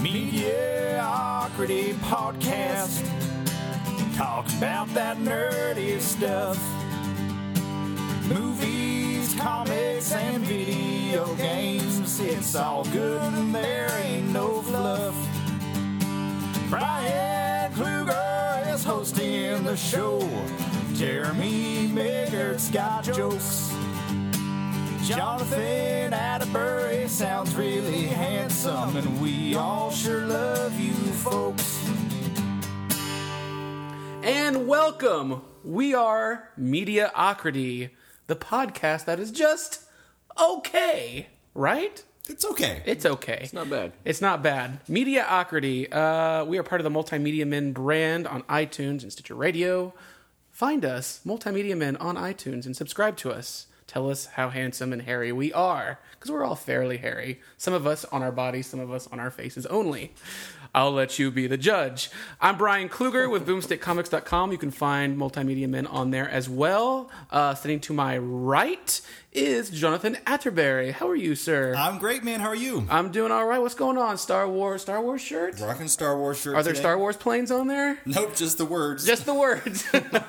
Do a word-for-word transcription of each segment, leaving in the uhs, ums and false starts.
Mediocrity Podcast. Talk about that nerdy stuff. Movies, comics, and video games. It's all good and there ain't no fluff. Brian Kluger is hosting the show. Jeremy Meggert's got jokes. Jonathan Atterbury sounds really handsome, and we all sure love you folks. And welcome. We are Mediocrity, the podcast that is just okay, right? It's okay. It's okay. It's not bad. It's not bad. Mediocrity. Uh, we are part of the Multimedia Men brand on iTunes and Stitcher Radio. Find us, Multimedia Men, on iTunes and subscribe to us. Tell us how handsome and hairy we are, because we're all fairly hairy. Some of us on our bodies, some of us on our faces only. I'll let you be the judge. I'm Brian Kluger with boomstick comics dot com. You can find Multimedia Men on there as well. Uh, sitting to my right is Jonathan Atterbury. How are you, sir? I'm great, man. How are you? I'm doing all right. What's going on? Star Wars, Star Wars shirt? Rocking Star Wars shirt. Are there today. Star Wars planes on there? Nope, just the words. Just the words.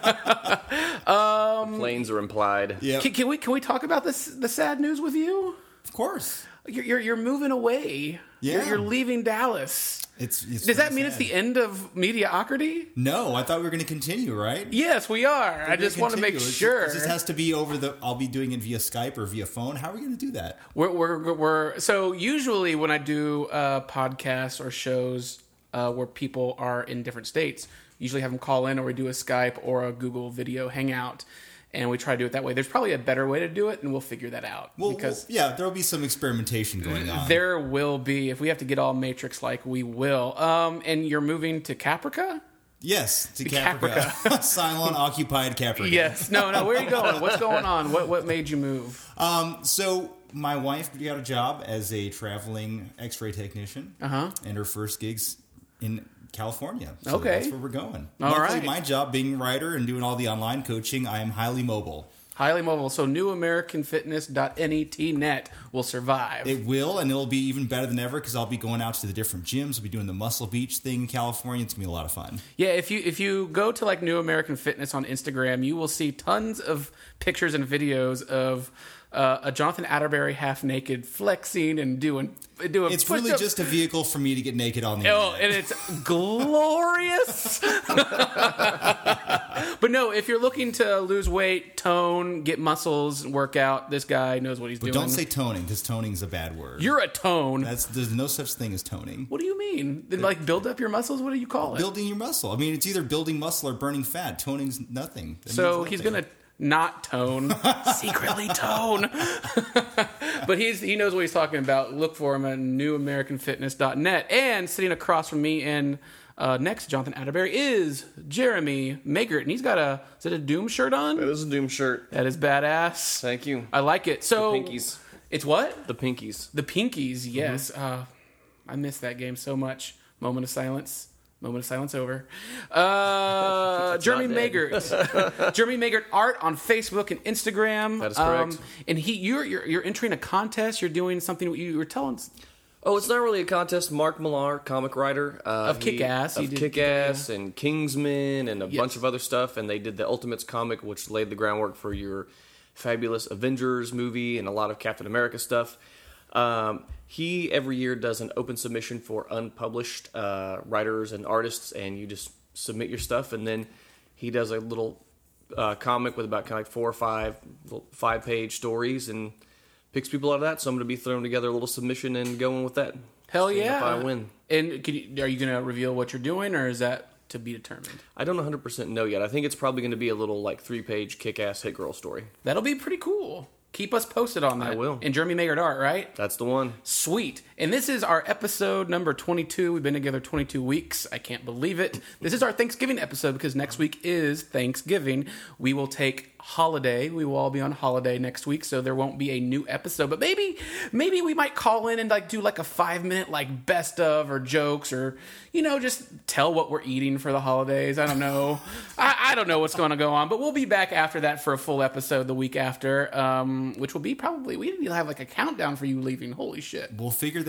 um, Planes are implied. Yeah. Can, can we can we talk about this the sad news with you? Of course. You're you're, you're moving away. Yeah. You're, you're leaving Dallas. It's, it's Does that really mean sad. it's the end of Mediocrity? No, I thought we were going to continue, right? Yes, we are. We're I gonna just want to make continue. It sure. just, it just has to be over the. I'll be doing it via Skype or via phone. How are we going to do that? We're, we're, we're so usually when I do uh, podcasts or shows uh, where people are in different states, usually have them call in or we do a Skype or a Google video hangout. And we try to do it that way. There's probably a better way to do it, and we'll figure that out. Well, because well, yeah, there will be some experimentation going on. There will be. If we have to get all Matrix-like, we will. Um, and you're moving to Caprica? Yes, to Caprica. Cylon occupied Caprica. Yes. No, no. Where are you going? What's going on? What What made you move? Um, so my wife got a job as a traveling X-ray technician. Uh-huh. And her first gig's in California. So Okay. that's where we're going. All Luckily, right. my job being a writer and doing all the online coaching, I am highly mobile. Highly mobile. So new american fitness dot net net will survive. It will, and it'll be even better than ever because I'll be going out to the different gyms. I'll be doing the Muscle Beach thing in California. It's going to be a lot of fun. Yeah, if you if you go to like New American Fitness on Instagram, you will see tons of pictures and videos of uh, a Jonathan Atterbury half naked flexing and doing doing. It's really push-ups. just a vehicle for me to get naked on the Oh, internet. and it's glorious. But no, if you're looking to lose weight, tone, get muscles, work out, this guy knows what he's But doing. don't say toning because toning's a bad word. You're a tone. That's there's no such thing as toning. What do you mean? Then, like build up your muscles? What do you call it? Building your muscle. I mean, it's either building muscle or burning fat. Toning's nothing. That So means he's nothing. gonna not tone, secretly tone. But he's he knows what he's talking about. Look for him at new american fitness dot net. And sitting across from me and uh, next to Jonathan Atterbury is Jeremy Megert, and he's got a is it a Doom shirt on? That is a Doom shirt. That is badass. Thank you. I like it. So The pinkies. It's what? The Pinkies. The Pinkies, yes. Uh, I miss that game so much. Moment of silence. Moment of silence over. Uh, Jeremy not dead. Megert. Jeremy Megert art on Facebook and Instagram. That is correct. Um, and he, you're, you're you're entering a contest. You're doing something. You were telling. Oh, it's not really a contest. Mark Millar, comic writer. Uh, Of Kick-Ass. He Of did Kick-Ass and Kingsman and a Yes. bunch of other stuff. And they did the Ultimates comic, which laid the groundwork for your fabulous Avengers movie and a lot of Captain America stuff. Um, he, every year, does an open submission for unpublished uh, writers and artists, and you just submit your stuff, and then he does a little uh, comic with about kind of like four or five five-page stories, and picks people out of that. So I'm going to be throwing together a little submission and going with that. Hell Seeing yeah! If I win. And can you, are you going to reveal what you're doing, or is that to be determined? I don't one hundred percent know yet. I think it's probably going to be a little like three-page kick-ass hit girl story. That'll be pretty cool. Keep us posted on that. I will. And Jeremy Megert art, right? That's the one. Sweet. And this is our episode number twenty-two. We've been together twenty-two weeks. I can't believe it. This is our Thanksgiving episode because next week is Thanksgiving. We will take holiday. We will all be on holiday next week, so there won't be a new episode. But maybe maybe we might call in and like do like a five minute like best of or jokes or, you know, just tell what we're eating for the holidays. I don't know. I, I don't know what's going to go on, but we'll be back after that for a full episode the week after, um, which will be probably, we need to have like a countdown for you leaving. Holy shit. We'll figure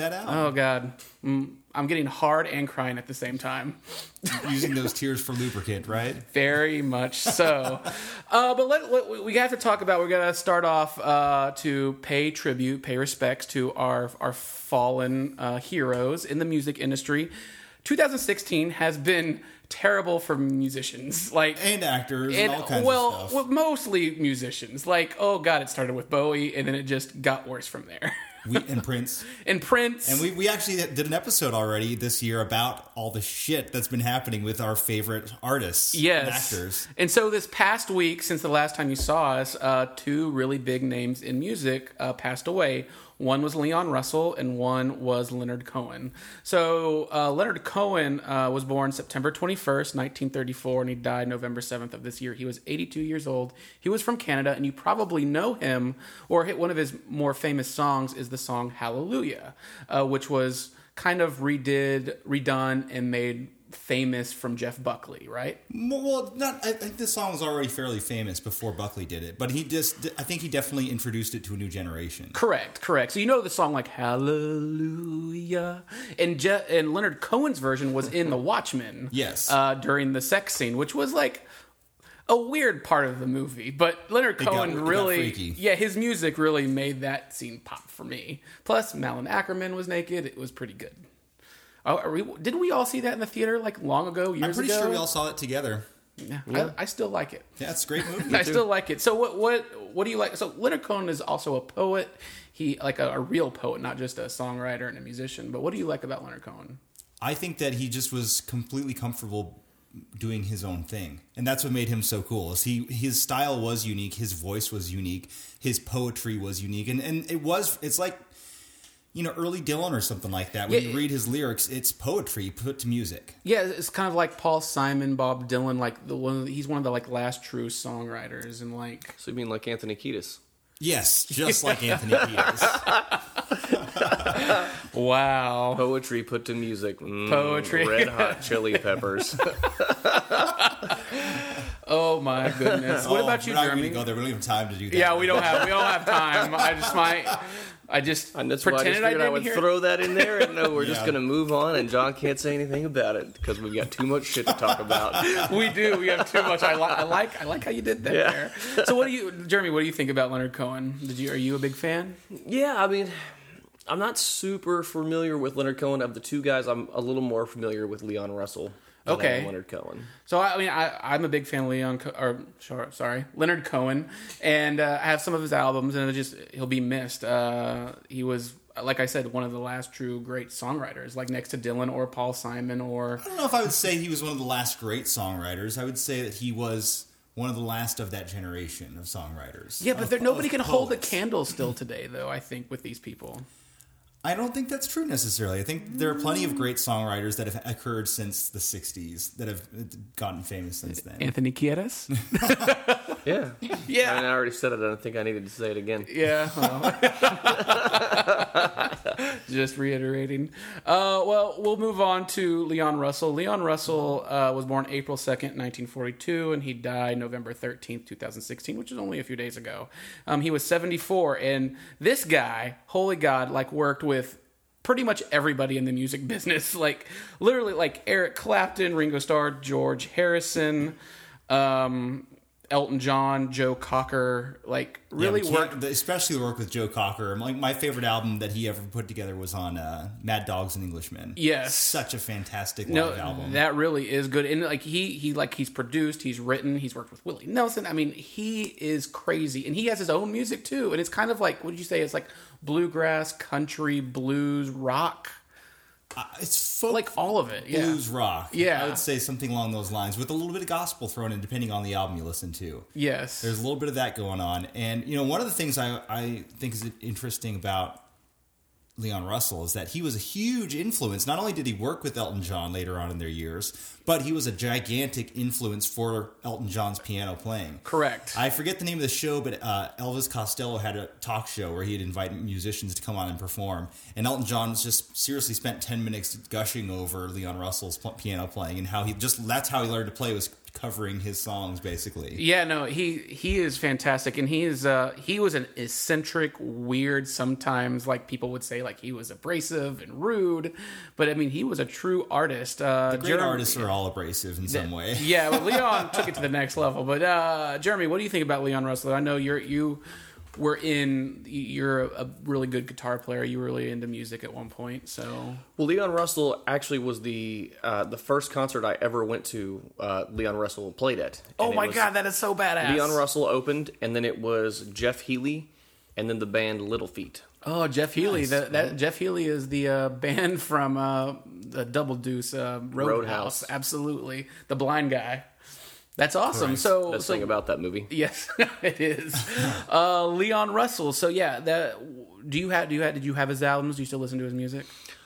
that out. Oh, God. Mm, I'm getting hard and crying at the same time. Using those tears for lubricant, right? Very much so. uh, but let, let, we have to talk about, we're going to start off uh, to pay tribute, pay respects to our, our fallen uh, heroes in the music industry. twenty sixteen has been terrible for musicians, like and actors, and, and all kinds well, of stuff. Well, mostly musicians. Like, oh God, it started with Bowie, and then it just got worse from there. We, and Prince. And Prince. And we, we actually did an episode already this year about all the shit that's been happening with our favorite artists yes. and actors. And so this past week, since the last time you saw us, uh, two really big names in music uh, passed away. One was Leon Russell, and one was Leonard Cohen. So uh, Leonard Cohen uh, was born September twenty-first, nineteen thirty-four, and he died November seventh of this year. He was eighty-two years old. He was from Canada, and you probably know him, or one of his more famous songs is the song Hallelujah, uh, which was kind of redid, redone, and made famous from Jeff Buckley, right? Well, not. I think this song was already fairly famous before Buckley did it, but he just. I think he definitely introduced it to a new generation. Correct, correct. So you know the song like Hallelujah, and Je- and Leonard Cohen's version was in The Watchmen. Yes, uh, during the sex scene, which was like a weird part of the movie, but Leonard it Cohen got, really, yeah, his music really made that scene pop for me. Plus, Malin Ackerman was naked; it was pretty good. Oh, are we, didn't we all see that in the theater like long ago, years ago? I'm pretty ago? sure we all saw it together. Yeah, yeah. I, I still like it. Yeah, it's a great movie. I still like it. So what what what do you like? So Leonard Cohen is also a poet. He like a, a real poet, not just a songwriter and a musician. But what do you like about Leonard Cohen? I think that he just was completely comfortable doing his own thing, and that's what made him so cool. Is he his style was unique, his voice was unique, his poetry was unique, and and it was it's like. You know, early Dylan or something like that. When yeah, you read his lyrics, it's poetry put to music. Yeah, it's kind of like Paul Simon, Bob Dylan. Like the one, he's one of the like last true songwriters, and like. So you mean like Anthony Kiedis? Yes, just like Anthony Kiedis. Wow. Poetry put to music. Mm, Poetry. Red Hot Chili Peppers. Oh my goodness! What oh, about you, we're not Jeremy? Gonna go there. We don't have time to do that. Yeah, we don't have we don't have time. I just might. I just and that's pretended why I, just I didn't I would hear throw that in there, and no, we're yeah. just going to move on, and John can't say anything about it because we've got too much shit to talk about. We do. We have too much. I, li- I like. I like how you did that yeah. there. So, what do you, Jeremy? What do you think about Leonard Cohen? Did you? Are you a big fan? Yeah, I mean, I'm not super familiar with Leonard Cohen. Of the two guys, I'm a little more familiar with Leon Russell. Okay, Leonard Cohen. So I mean, I, I'm a big fan of Leon, Co- or sorry, Leonard Cohen, and uh, I have some of his albums, and it just he'll be missed. Uh, he was, like I said, one of the last true great songwriters, like next to Dylan or Paul Simon or. I don't know if I would say he was one of the last great songwriters. I would say that he was one of the last of that generation of songwriters. Yeah, but of, there, nobody of can poets. hold a candle still today, though. I think with these people. I don't think that's true necessarily. I think there are plenty of great songwriters that have occurred since the sixties that have gotten famous since then. Anthony Kiedis? Yeah. Yeah. I mean, I already said it. I don't think I needed to say it again. Yeah. Well. Just reiterating. Uh, well, we'll move on to Leon Russell. Leon Russell uh, was born April second, nineteen forty-two, and he died November thirteenth, twenty sixteen, which is only a few days ago. Um, he was seventy-four, and this guy, holy God, like worked with pretty much everybody in the music business. Like, literally, like Eric Clapton, Ringo Starr, George Harrison, um... Elton John, Joe Cocker, like really yeah, worked. Especially work with Joe Cocker. Like my favorite album that he ever put together was on uh, Mad Dogs and Englishmen. Yes, such a fantastic no, live album. That really is good. And like he, he like he's produced, he's written, he's worked with Willie Nelson. I mean, he is crazy, and he has his own music too. And it's kind of like, what did you say? It's like bluegrass, country, blues, rock. Uh, it's folk, like all of it, yeah. Blues rock. Yeah, I would say something along those lines, with a little bit of gospel thrown in, depending on the album you listen to. Yes, there's a little bit of that going on, and you know, one of the things I I think is interesting about Leon Russell is that he was a huge influence. Not only did he work with Elton John later on in their years, but he was a gigantic influence for Elton John's piano playing. Correct. I forget the name of the show, but uh, Elvis Costello had a talk show where he'd invite musicians to come on and perform. And Elton John just seriously spent ten minutes gushing over Leon Russell's piano playing and how he just, that's how he learned to play, was covering his songs, basically. Yeah, no, he he is fantastic, and he is uh, he was an eccentric, weird. Sometimes, like people would say, like he was abrasive and rude, but I mean, he was a true artist. Uh, The great Jeremy- artists are all abrasive in some way. Yeah, well, Leon took it to the next level. But uh, Jeremy, what do you think about Leon Russell? I know you're you were in. You're a really good guitar player. You were really into music at one point. So Well, Leon Russell actually was the uh, the first concert I ever went to. Uh, Leon Russell played at. oh And it my was- god, that is so badass. Leon Russell opened, and then it was Jeff Healey, and then the band Little Feat. Oh, Jeff Healey. Nice. That, that Jeff Healey is the uh, band from uh, the Double Deuce uh, Roadhouse. Roadhouse. Absolutely, the blind guy. That's awesome. Correct. So, Best so thing about that movie. yes, it is. uh, Leon Russell. So yeah, that. Do you have? Do you have? Did you have his albums? Do you still listen to his music?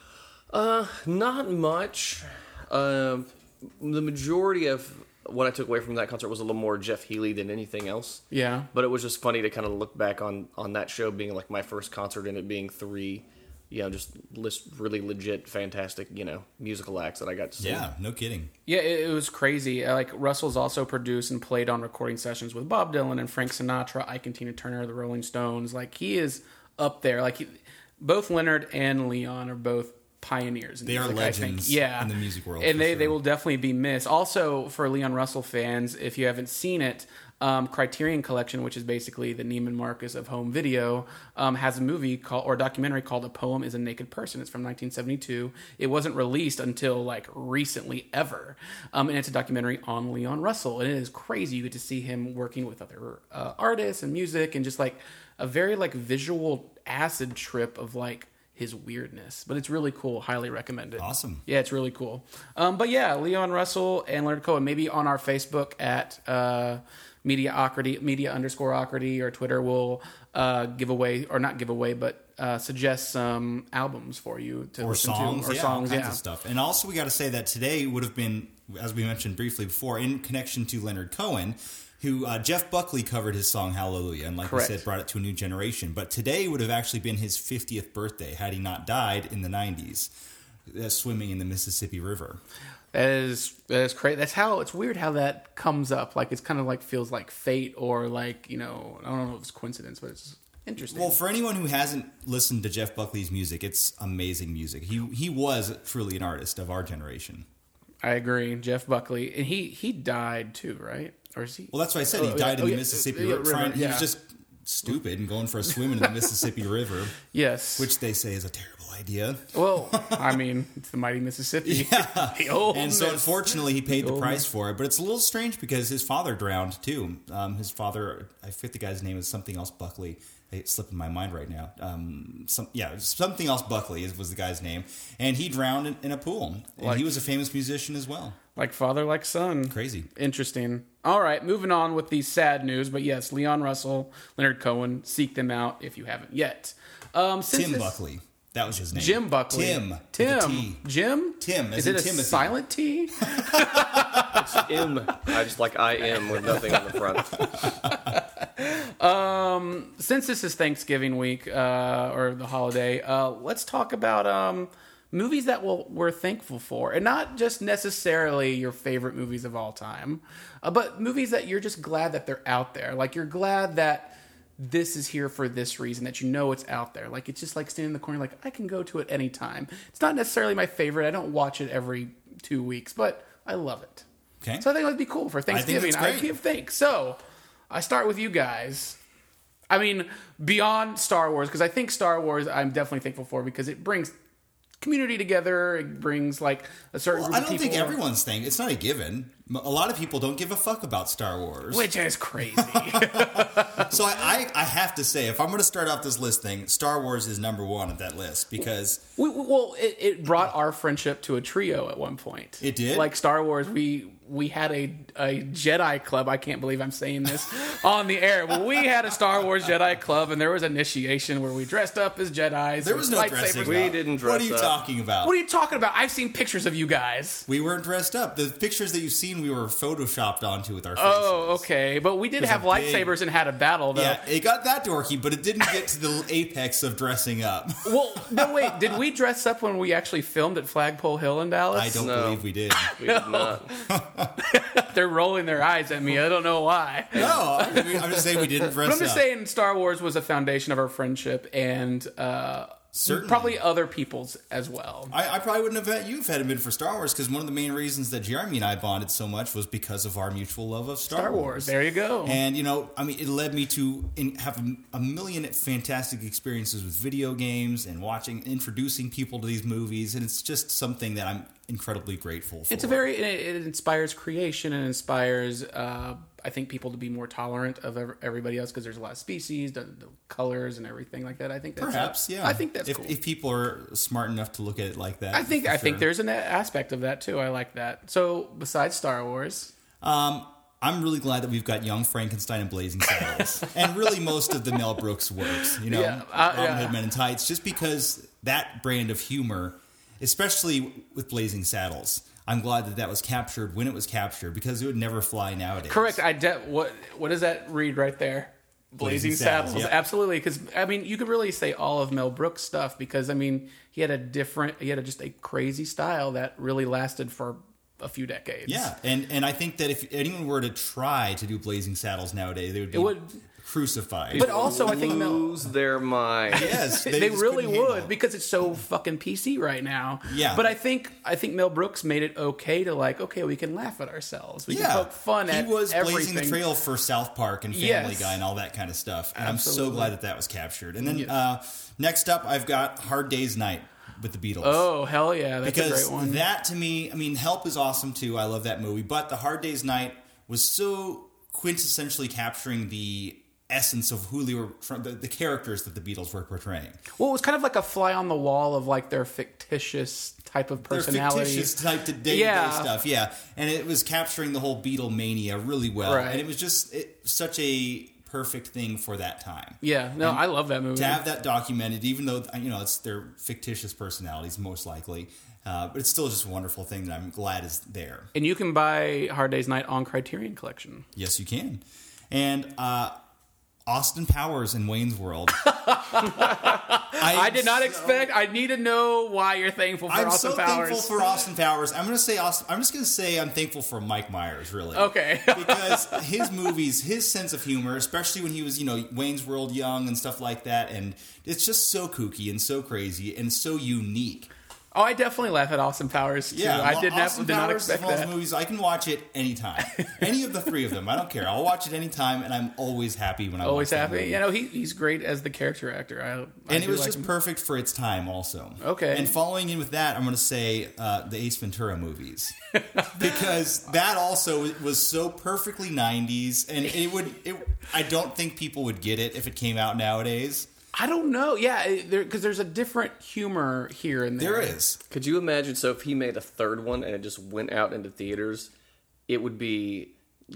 Uh, not much. Uh, the majority of what I took away from that concert was a little more Jeff Healey than anything else. Yeah. But it was just funny to kind of look back on, on that show being like my first concert and it being three, you know, just list really legit, fantastic, you know, musical acts that I got to see. Yeah, no kidding. Yeah, it, it was crazy. Uh, Like Russell's also produced and played on recording sessions with Bob Dylan and Frank Sinatra, Ike and Tina Turner, the Rolling Stones. Like he is up there. Like he, both Leonard and Leon are both pioneers. In They are music, I think. legends Yeah. in the music world, and for they sure. they will definitely be missed. Also for Leon Russell fans, if you haven't seen it. Um, Criterion Collection, which is basically the Neiman Marcus of home video, um, has a movie called or a documentary called "A Poem Is a Naked Person." It's from nineteen seventy-two. It wasn't released until like recently ever, um, and it's a documentary on Leon Russell, and it is crazy. You get to see him working with other uh, artists and music, and just like a very like visual acid trip of like his weirdness. But it's really cool. Highly recommend it. Awesome. Yeah, it's really cool. Um, but yeah, Leon Russell and Leonard Cohen, maybe on our Facebook at uh, Mediaocracy, media underscore Ocracy, or Twitter will uh, give away, or not give away, but uh, suggest some albums for you to Or listen songs, to. Or yeah, songs, all kinds yeah. of stuff. And also, we got to say that today would have been, as we mentioned briefly before, in connection to Leonard Cohen, who uh, Jeff Buckley covered his song Hallelujah, and like Correct. we said, brought it to a new generation. But today would have actually been his fiftieth birthday had he not died in the nineties, uh, swimming in the Mississippi River. That is that is crazy. That's how it's weird how that comes up. Like it's kind of like feels like fate or like, you know, I don't know if it's coincidence, but it's interesting. Well, for anyone who hasn't listened to Jeff Buckley's music, it's amazing music. He he was truly an artist of our generation. I agree, Jeff Buckley, and he he died too, right? Or is he? Well, that's why I said he Oh, died yeah. in Oh, the yeah. Mississippi Yeah, River. Trying- river, He yeah. was just stupid and going for a swim in the Mississippi River, Yes. which they say is a terrible idea. Well, I mean, it's the mighty Mississippi. Yeah. The old And so, Miss. unfortunately, he paid the Old price for it. But it's a little strange because his father drowned too. Um, his father, I forget the guy's name, is something else Buckley. It's slipping my mind right now. Um, some yeah, something else Buckley is, was the guy's name, and he drowned in, in a pool. And Like- he was a famous musician as well. Like father, like son. Crazy. Interesting. All right, moving on with the sad news. But yes, Leon Russell, Leonard Cohen, seek them out if you haven't yet. Um, since Tim this- Buckley. That was his name. Jim Buckley. Tim. with a Tim. T. Jim. Tim, as Is in it a Timothy. silent T? M. I just like I am with nothing on the front. Since this is Thanksgiving week uh, or the holiday, uh, let's talk about um, movies that we'll, we're thankful for, and not just necessarily your favorite movies of all time, uh, but movies that you're just glad that they're out there. Like you're glad that this is here for this reason, that you know it's out there. Like it's just like standing in the corner, like I can go to it anytime. It's not necessarily my favorite. I don't watch it every two weeks, but I love it. Okay. So I think it'd be cool for Thanksgiving. that's I, great. give thanks. So I start with you guys. I mean, beyond Star Wars, because I think Star Wars I'm definitely thankful for because it brings community together. It brings like a certain Well, group I of don't people. think everyone's thing. It's not a given. A lot of people don't give a fuck about Star Wars. Which is crazy. So I, I, I have to say, if I'm going to start off this list thing, Star Wars is number one at that list because we, we- well, it, it brought our friendship to a trio at one point. It did? Like Star Wars, we we had a, a Jedi club. I can't believe I'm saying this on the air. But we had a Star Wars Jedi club, and there was initiation where we dressed up as Jedis. there was no lightsabers. dressing We up. didn't What dress are you up. talking about? What are you talking about? I've seen pictures of you guys. We weren't dressed up. The pictures that you've seen scene we were photoshopped onto with our faces. Oh, okay. But we did was have a big- lightsabers and had a battle, though. Yeah, it got that dorky, but it didn't get to the apex of dressing up. Well, no, wait. Did we dress up when we actually filmed at Flagpole Hill in Dallas? I don't No. believe we did. We did not. They're rolling their eyes at me. I don't know why. No, I mean, I'm just saying we didn't dress But I'm just up. saying Star Wars was a foundation of our friendship and uh, Certainly. probably other people's as well. I, I probably wouldn't have met you if it hadn't been for Star Wars, because one of the main reasons that Jeremy and I bonded so much was because of our mutual love of Star, Star Wars. There you go. And, you know, I mean, it led me to in, have a, a million fantastic experiences with video games and watching, introducing people to these movies. And it's just something that I'm incredibly grateful for. It's a very, it, it inspires creation and inspires, uh, I think, people to be more tolerant of ev- everybody else because there's a lot of species, the, the colors and everything like that. I think that's Perhaps, yeah. I think that's if, cool. if people are smart enough to look at it like that. I think for I think sure. there's an aspect of that too. I like that. So besides Star Wars, Um, I'm really glad that we've got Young Frankenstein and Blazing Saddles, and really most of the Mel Brooks works. You know, Yeah, uh, Robin yeah. Hood Men in Tights, just because that brand of humor, especially with Blazing Saddles, I'm glad that that was captured when it was captured, because it would never fly nowadays. correct. I de- what what does that read right there? Blazing, Blazing Saddles, Saddles, yeah. absolutely. Because I mean, you could really say all of Mel Brooks stuff because I mean, he had a different, he had a, just a crazy style that really lasted for a few decades. Yeah, and and I think that if anyone were to try to do Blazing Saddles nowadays, they would be It would- crucified. But also, I think Mel, Lose their mind. yes, they, just really couldn't handle would it. because it's so fucking P C right now. Yeah. But I think I think Mel Brooks made it okay to like, okay, we can laugh at ourselves. We Yeah, can poke fun at he was everything. blazing the trail for South Park and Family Yes. Guy and all that kind of stuff. And I'm so Absolutely. glad that that was captured. And then Yes. uh, next up, I've got Hard Day's Night with the Beatles. Oh hell yeah, that's a because great one. that to me, I mean, Help is awesome too. I love that movie, but the Hard Day's Night was so quintessentially capturing the essence of who they were, from the, the characters that the Beatles were portraying. Well, it was kind of like a fly on the wall of like their fictitious type of Their personality. fictitious type of day-to-day Yeah. stuff, yeah. And it was capturing the whole Beatlemania really well. Right. And it was just it, such a perfect thing for that time. Yeah, no, I love that movie. To have that documented, even though, you know, it's their fictitious personalities most likely, uh, but it's still just a wonderful thing that I'm glad is there. And you can buy Hard Day's Night on Criterion Collection. Yes, you can. And uh, Austin Powers in Wayne's World. I, I did not so- expect. I need to know why you're thankful for I'm Austin so Powers. thankful for Austin Powers. I'm going to say Austin. I'm just going to say I'm thankful for Mike Myers. Really. Okay. Because his movies, his sense of humor, especially when he was, you know, Wayne's World young and stuff like that, and it's just so kooky and so crazy and so unique. Oh, I definitely laugh at Austin Powers too. Yeah, I did not Austin did not Powers expect is one of that. those movies I can watch it anytime. Any of the three of them, I don't care. I'll watch it anytime, and I'm always happy when I Always watch that happy. movie. You know, he, he's great as the character actor. I, I And it do was like just him. perfect for its time, also. Okay. And following in with that, I'm going to say uh, the Ace Ventura movies, because that also was so perfectly nineties, and it would. It, I don't think people would get it if it came out nowadays. I don't know. Yeah, because there, 'cause there's a different humor here and there. There is. Could you imagine? So if he made a third one and it just went out into theaters, it would be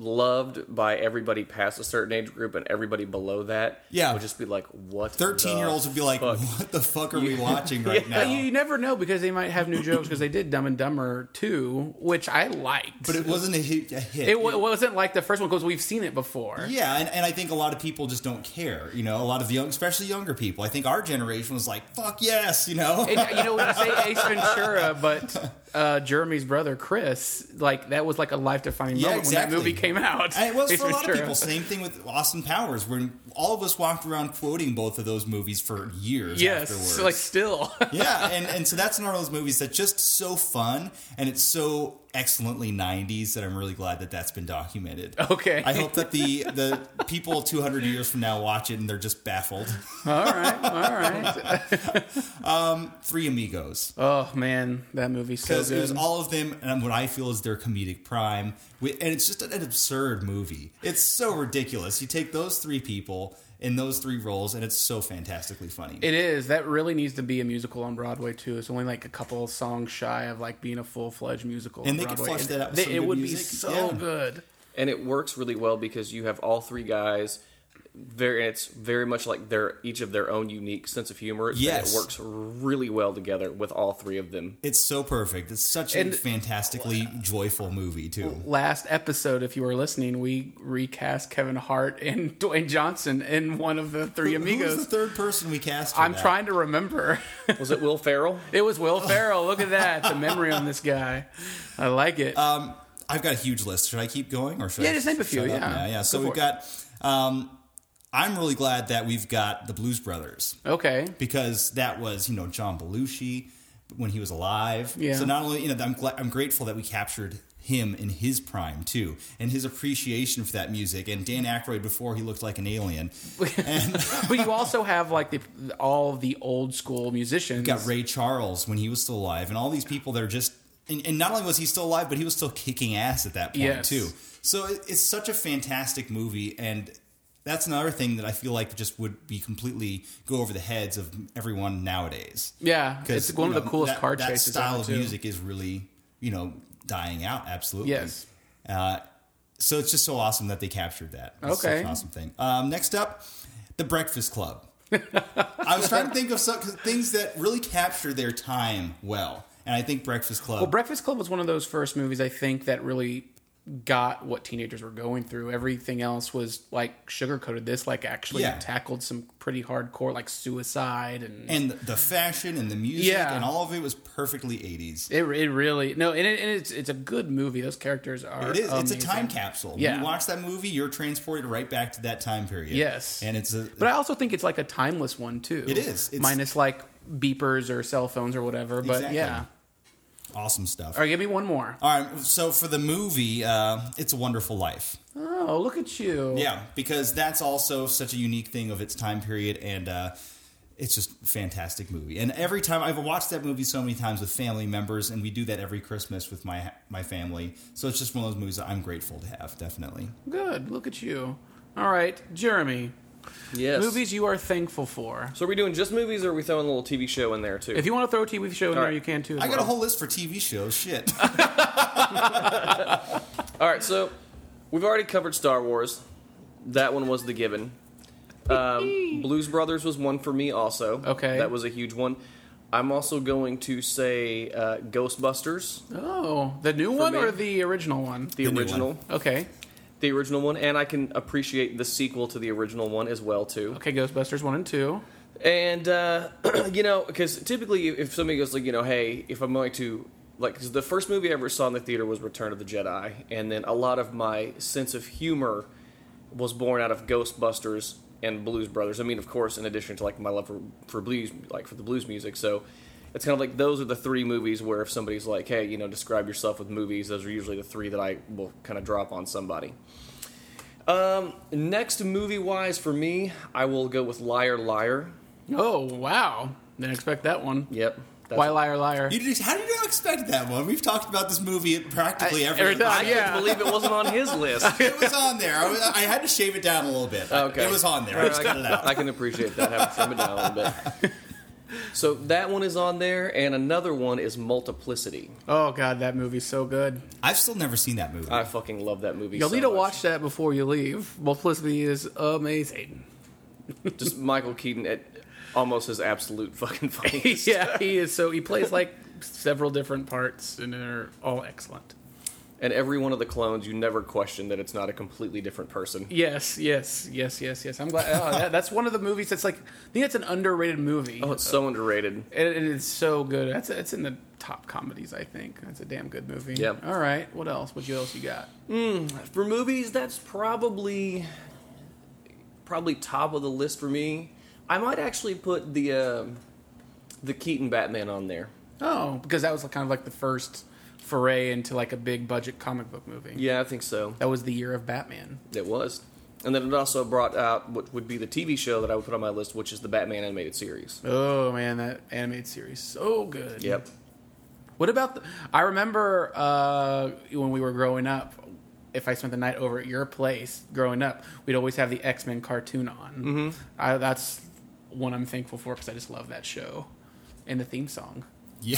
loved by everybody past a certain age group, and everybody below that Yeah. would just be like, "What?" Thirteen-year-olds would be like, fuck? "What the fuck are we watching right But now?" you, you never know because they might have new jokes because they did Dumb and Dumber two, which I liked. But it wasn't a hit. A hit. it, w- it wasn't like the first one because we've seen it before. Yeah, and, and I think a lot of people just don't care. You know, a lot of young, especially younger people. I think our generation was like, "Fuck yes," you know. And, you know, when you say Ace Ventura, but uh, Jeremy's brother Chris, like that was like a life-defining Yeah, moment exactly. when that movie came out. And it was Ace for a lot of Ventura. people. Same thing with Austin Powers, when all of us walked around quoting both of those movies for years Yes, afterwards. like still. yeah, and, and so that's one of those movies that's just so fun, and it's so excellently nineties that I'm really glad that that's been documented. Okay. I hope that the the people two hundred years from now watch it and they're just baffled. all right, all right. Three Amigos. Oh man, that movie's so Because it was good. all of them, and what I feel is their comedic prime. Wi- And it's just an absurd movie. It's so ridiculous. You take those three people in those three roles, and it's so fantastically funny. It is. That really needs to be a musical on Broadway too. It's only like a couple of songs shy of like being a full fledged musical. And on they could Broadway. flesh that out with They- some It good would music. be so Yeah. good. And it works really well because you have all three guys very it's very much like they're each of their own unique sense of humor. Yes. And it works really well together with all three of them. It's so perfect. It's such And- a fantastically joyful movie too. Last episode, if you were listening, we recast Kevin Hart and Dwayne Johnson in one of the Three Who was Amigos. the third person we cast? for I'm that? trying to remember. Was it Will Ferrell? It was Will Ferrell. Look at that. The memory on this guy. I like it. Um, I've got a huge list. Should I keep going or should Yeah, I just name a few, shut up yeah. now? Yeah. So Go we've for it. got. Um, I'm really glad that we've got the Blues Brothers okay. because that was you know John Belushi when he was alive. Yeah. So not only you know I'm glad, I'm grateful that we captured him in his prime too, and his appreciation for that music. And Dan Aykroyd before he looked like an alien. And But you also have like the all of the old school musicians. got Ray Charles when he was still alive, and all these people that are just. And, and not only was he still alive, but he was still kicking ass at that point Yes. too. So it, it's such a fantastic movie, and that's another thing that I feel like just would be completely go over the heads of everyone nowadays. Yeah, 'Cause, it's one you of the know, coolest that, car that chases style ever, of too. music is really you know dying out. Absolutely. Yes. Uh, so it's just so awesome that they captured that. It's such Okay. an awesome thing. Um, next up, The Breakfast Club. I was trying to think of some things that really capture their time well, and I think Breakfast Club. Well, Breakfast Club was one of those first movies I think that really got what teenagers were going through. Everything else was like sugar-coated. This like actually Yeah. tackled some pretty hardcore like suicide and and the fashion and the music Yeah. and all of it was perfectly eighties. it, it really no and, it, and it's it's a good movie. Those characters are It is. It's a amazing. time capsule. When Yeah. you watch that movie, you're transported right back to that time period. Yes. And it's a. But I also think it's like a timeless one too. It is. It's- minus like beepers or cell phones or whatever. But Exactly. yeah. awesome stuff. All right, give me one more. All right. So for the movie, uh, It's a Wonderful Life. Oh, look at you. Yeah, because that's also such a unique thing of its time period, and uh, it's just a fantastic movie. And every time I've watched that movie so many times with family members, and we do that every Christmas with my my family. So it's just one of those movies that I'm grateful to have. Definitely. Good. Look at you. All right, Jeremy. Yes. Movies you are thankful for. So are we doing just movies, or are we throwing a little T V show in there too? If you want to throw a T V show in All there, right. you can too. as I got a well. whole list for T V shows. Shit. All right, so we've already covered Star Wars. That one was the given. Um, Blues Brothers was one for me also. Okay. That was a huge one. I'm also going to say uh, Ghostbusters, Oh, the new one me. or the original one? the, The new original. one. Okay. The original one, and I can appreciate the sequel to the original one as well too. Okay, Ghostbusters one and two. And uh, you know, because typically, if somebody goes like, you know, hey, if I'm going to like, because the first movie I ever saw in the theater was Return of the Jedi, and then a lot of my sense of humor was born out of Ghostbusters and Blues Brothers. I mean, of course, in addition to like my love for for blues, like for the blues music. So it's kind of like those are the three movies where if somebody's like, hey, you know, describe yourself with movies, those are usually the three that I will kind of drop on somebody. Um, next movie wise for me, I will go with Liar Liar. Oh, wow. Didn't expect that one. Yep. That's Why Liar Liar? You just, how did you not expect that one? We've talked about this movie at practically I- every. every time, I yeah. couldn't believe it wasn't on his list. It was on there. I, was, I had to shave it down a little bit. Okay. It was on there. I All just right, got it out. I can appreciate that, having to trim it down a little bit. So that one is on there, and another one is Multiplicity. Oh, God, that movie's so good. I've still never seen that movie. I fucking love that movie. You'll so need to much. watch that before you leave. Multiplicity is amazing. Just Michael Keaton at almost his absolute fucking funniest. Yeah, he is so. He plays like several different parts, and they're all excellent. And every one of the clones, you never question that it's not a completely different person. Yes, yes, yes, yes, yes. I'm glad. Oh, that, that's one of the movies that's like. I think it's an underrated movie. Oh, it's so underrated. And it is so good. That's it's in the top comedies. I think that's a damn good movie. Yeah. All right. What else? What else you got? For movies, that's probably probably top of the list for me. I might actually put the uh, the Keaton Batman on there. Oh, because that was kind of like the first foray into like a big budget comic book movie. Yeah, I think so. That was the year of Batman. It was. And then it also brought out what would be the T V show that I would put on my list, which is the Batman animated series. Oh man, that animated series so good. Yep. What about the, I remember uh, when we were growing up, if I spent the night over at your place growing up, we'd always have the X-Men cartoon on. Mm-hmm. I, that's one I'm thankful for because I just love that show and the theme song. Yeah.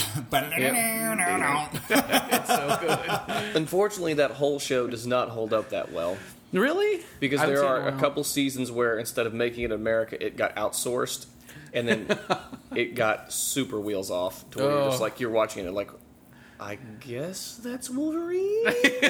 It's so good. Unfortunately, that whole show does not hold up that well. Really? Because I haven't there seen it are in a a while. couple seasons where instead of making it in America, it got outsourced, and then it got super wheels off to where you're just Oh. like you're watching it like, I guess that's Wolverine.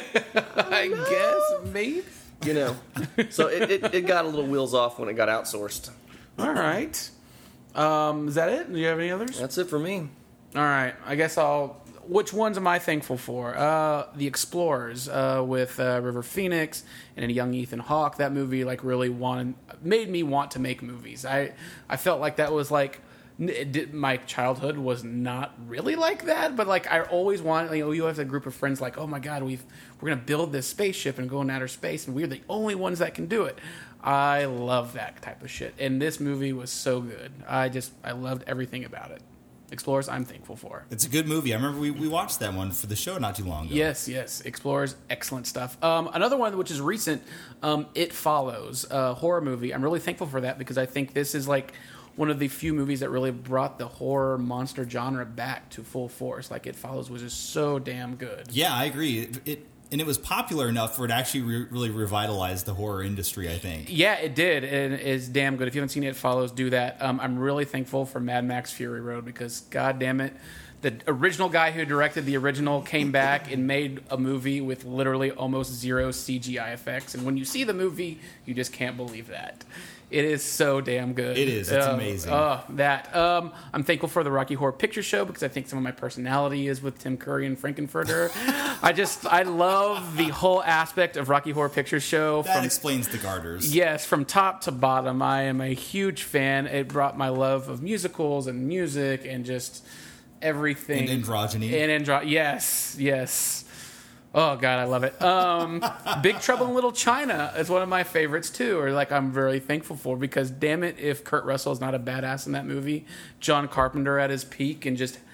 I guess maybe. You know, so it, it, it got a little wheels off when it got outsourced. All right. Um, is that it? Do you have any others? That's it for me. All right. I guess I'll. Which ones am I thankful for? Uh, the Explorers uh, with uh, River Phoenix and a young Ethan Hawke. That movie like really wanted made me want to make movies. I I felt like that was like it did, my childhood was not really like that, but like I always wanted. You know, you have a group of friends like, oh my god, we've we're gonna build this spaceship and go in outer space, and we're the only ones that can do it. I love that type of shit, and this movie was so good. I just I loved everything about it. Explorers, I'm thankful for. It's a good movie. I remember we, we watched that one for the show not too long ago. Yes, yes. Explorers, excellent stuff. Um, another one which is recent, um, It Follows, a horror movie. I'm really thankful for that because I think this is like one of the few movies that really brought the horror monster genre back to full force. Like It Follows was just so damn good. Yeah, I agree. It, it and it was popular enough for it to actually re- really revitalize the horror industry, I think. Yeah, it did, and it's damn good. If you haven't seen It Follows, do that. Um, I'm really thankful for Mad Max Fury Road because, god damn it, the original guy who directed the original came back and made a movie with literally almost zero C G I effects. And when you see the movie, you just can't believe that. It is so damn good. It is. It's Uh, amazing. Oh, that. Um, I'm thankful for the Rocky Horror Picture Show because I think some of my personality is with Tim Curry and Frankenfurter. I just, I love the whole aspect of Rocky Horror Picture Show. That from explains the garters. Yes, from top to bottom, I am a huge fan. It brought my love of musicals and music and just everything. And androgyny. And andro- yes, yes. Oh God, I love it. Um, Big Trouble in Little China is one of my favorites too, or like I'm very thankful for because damn it, if Kurt Russell is not a badass in that movie, John Carpenter at his peak and just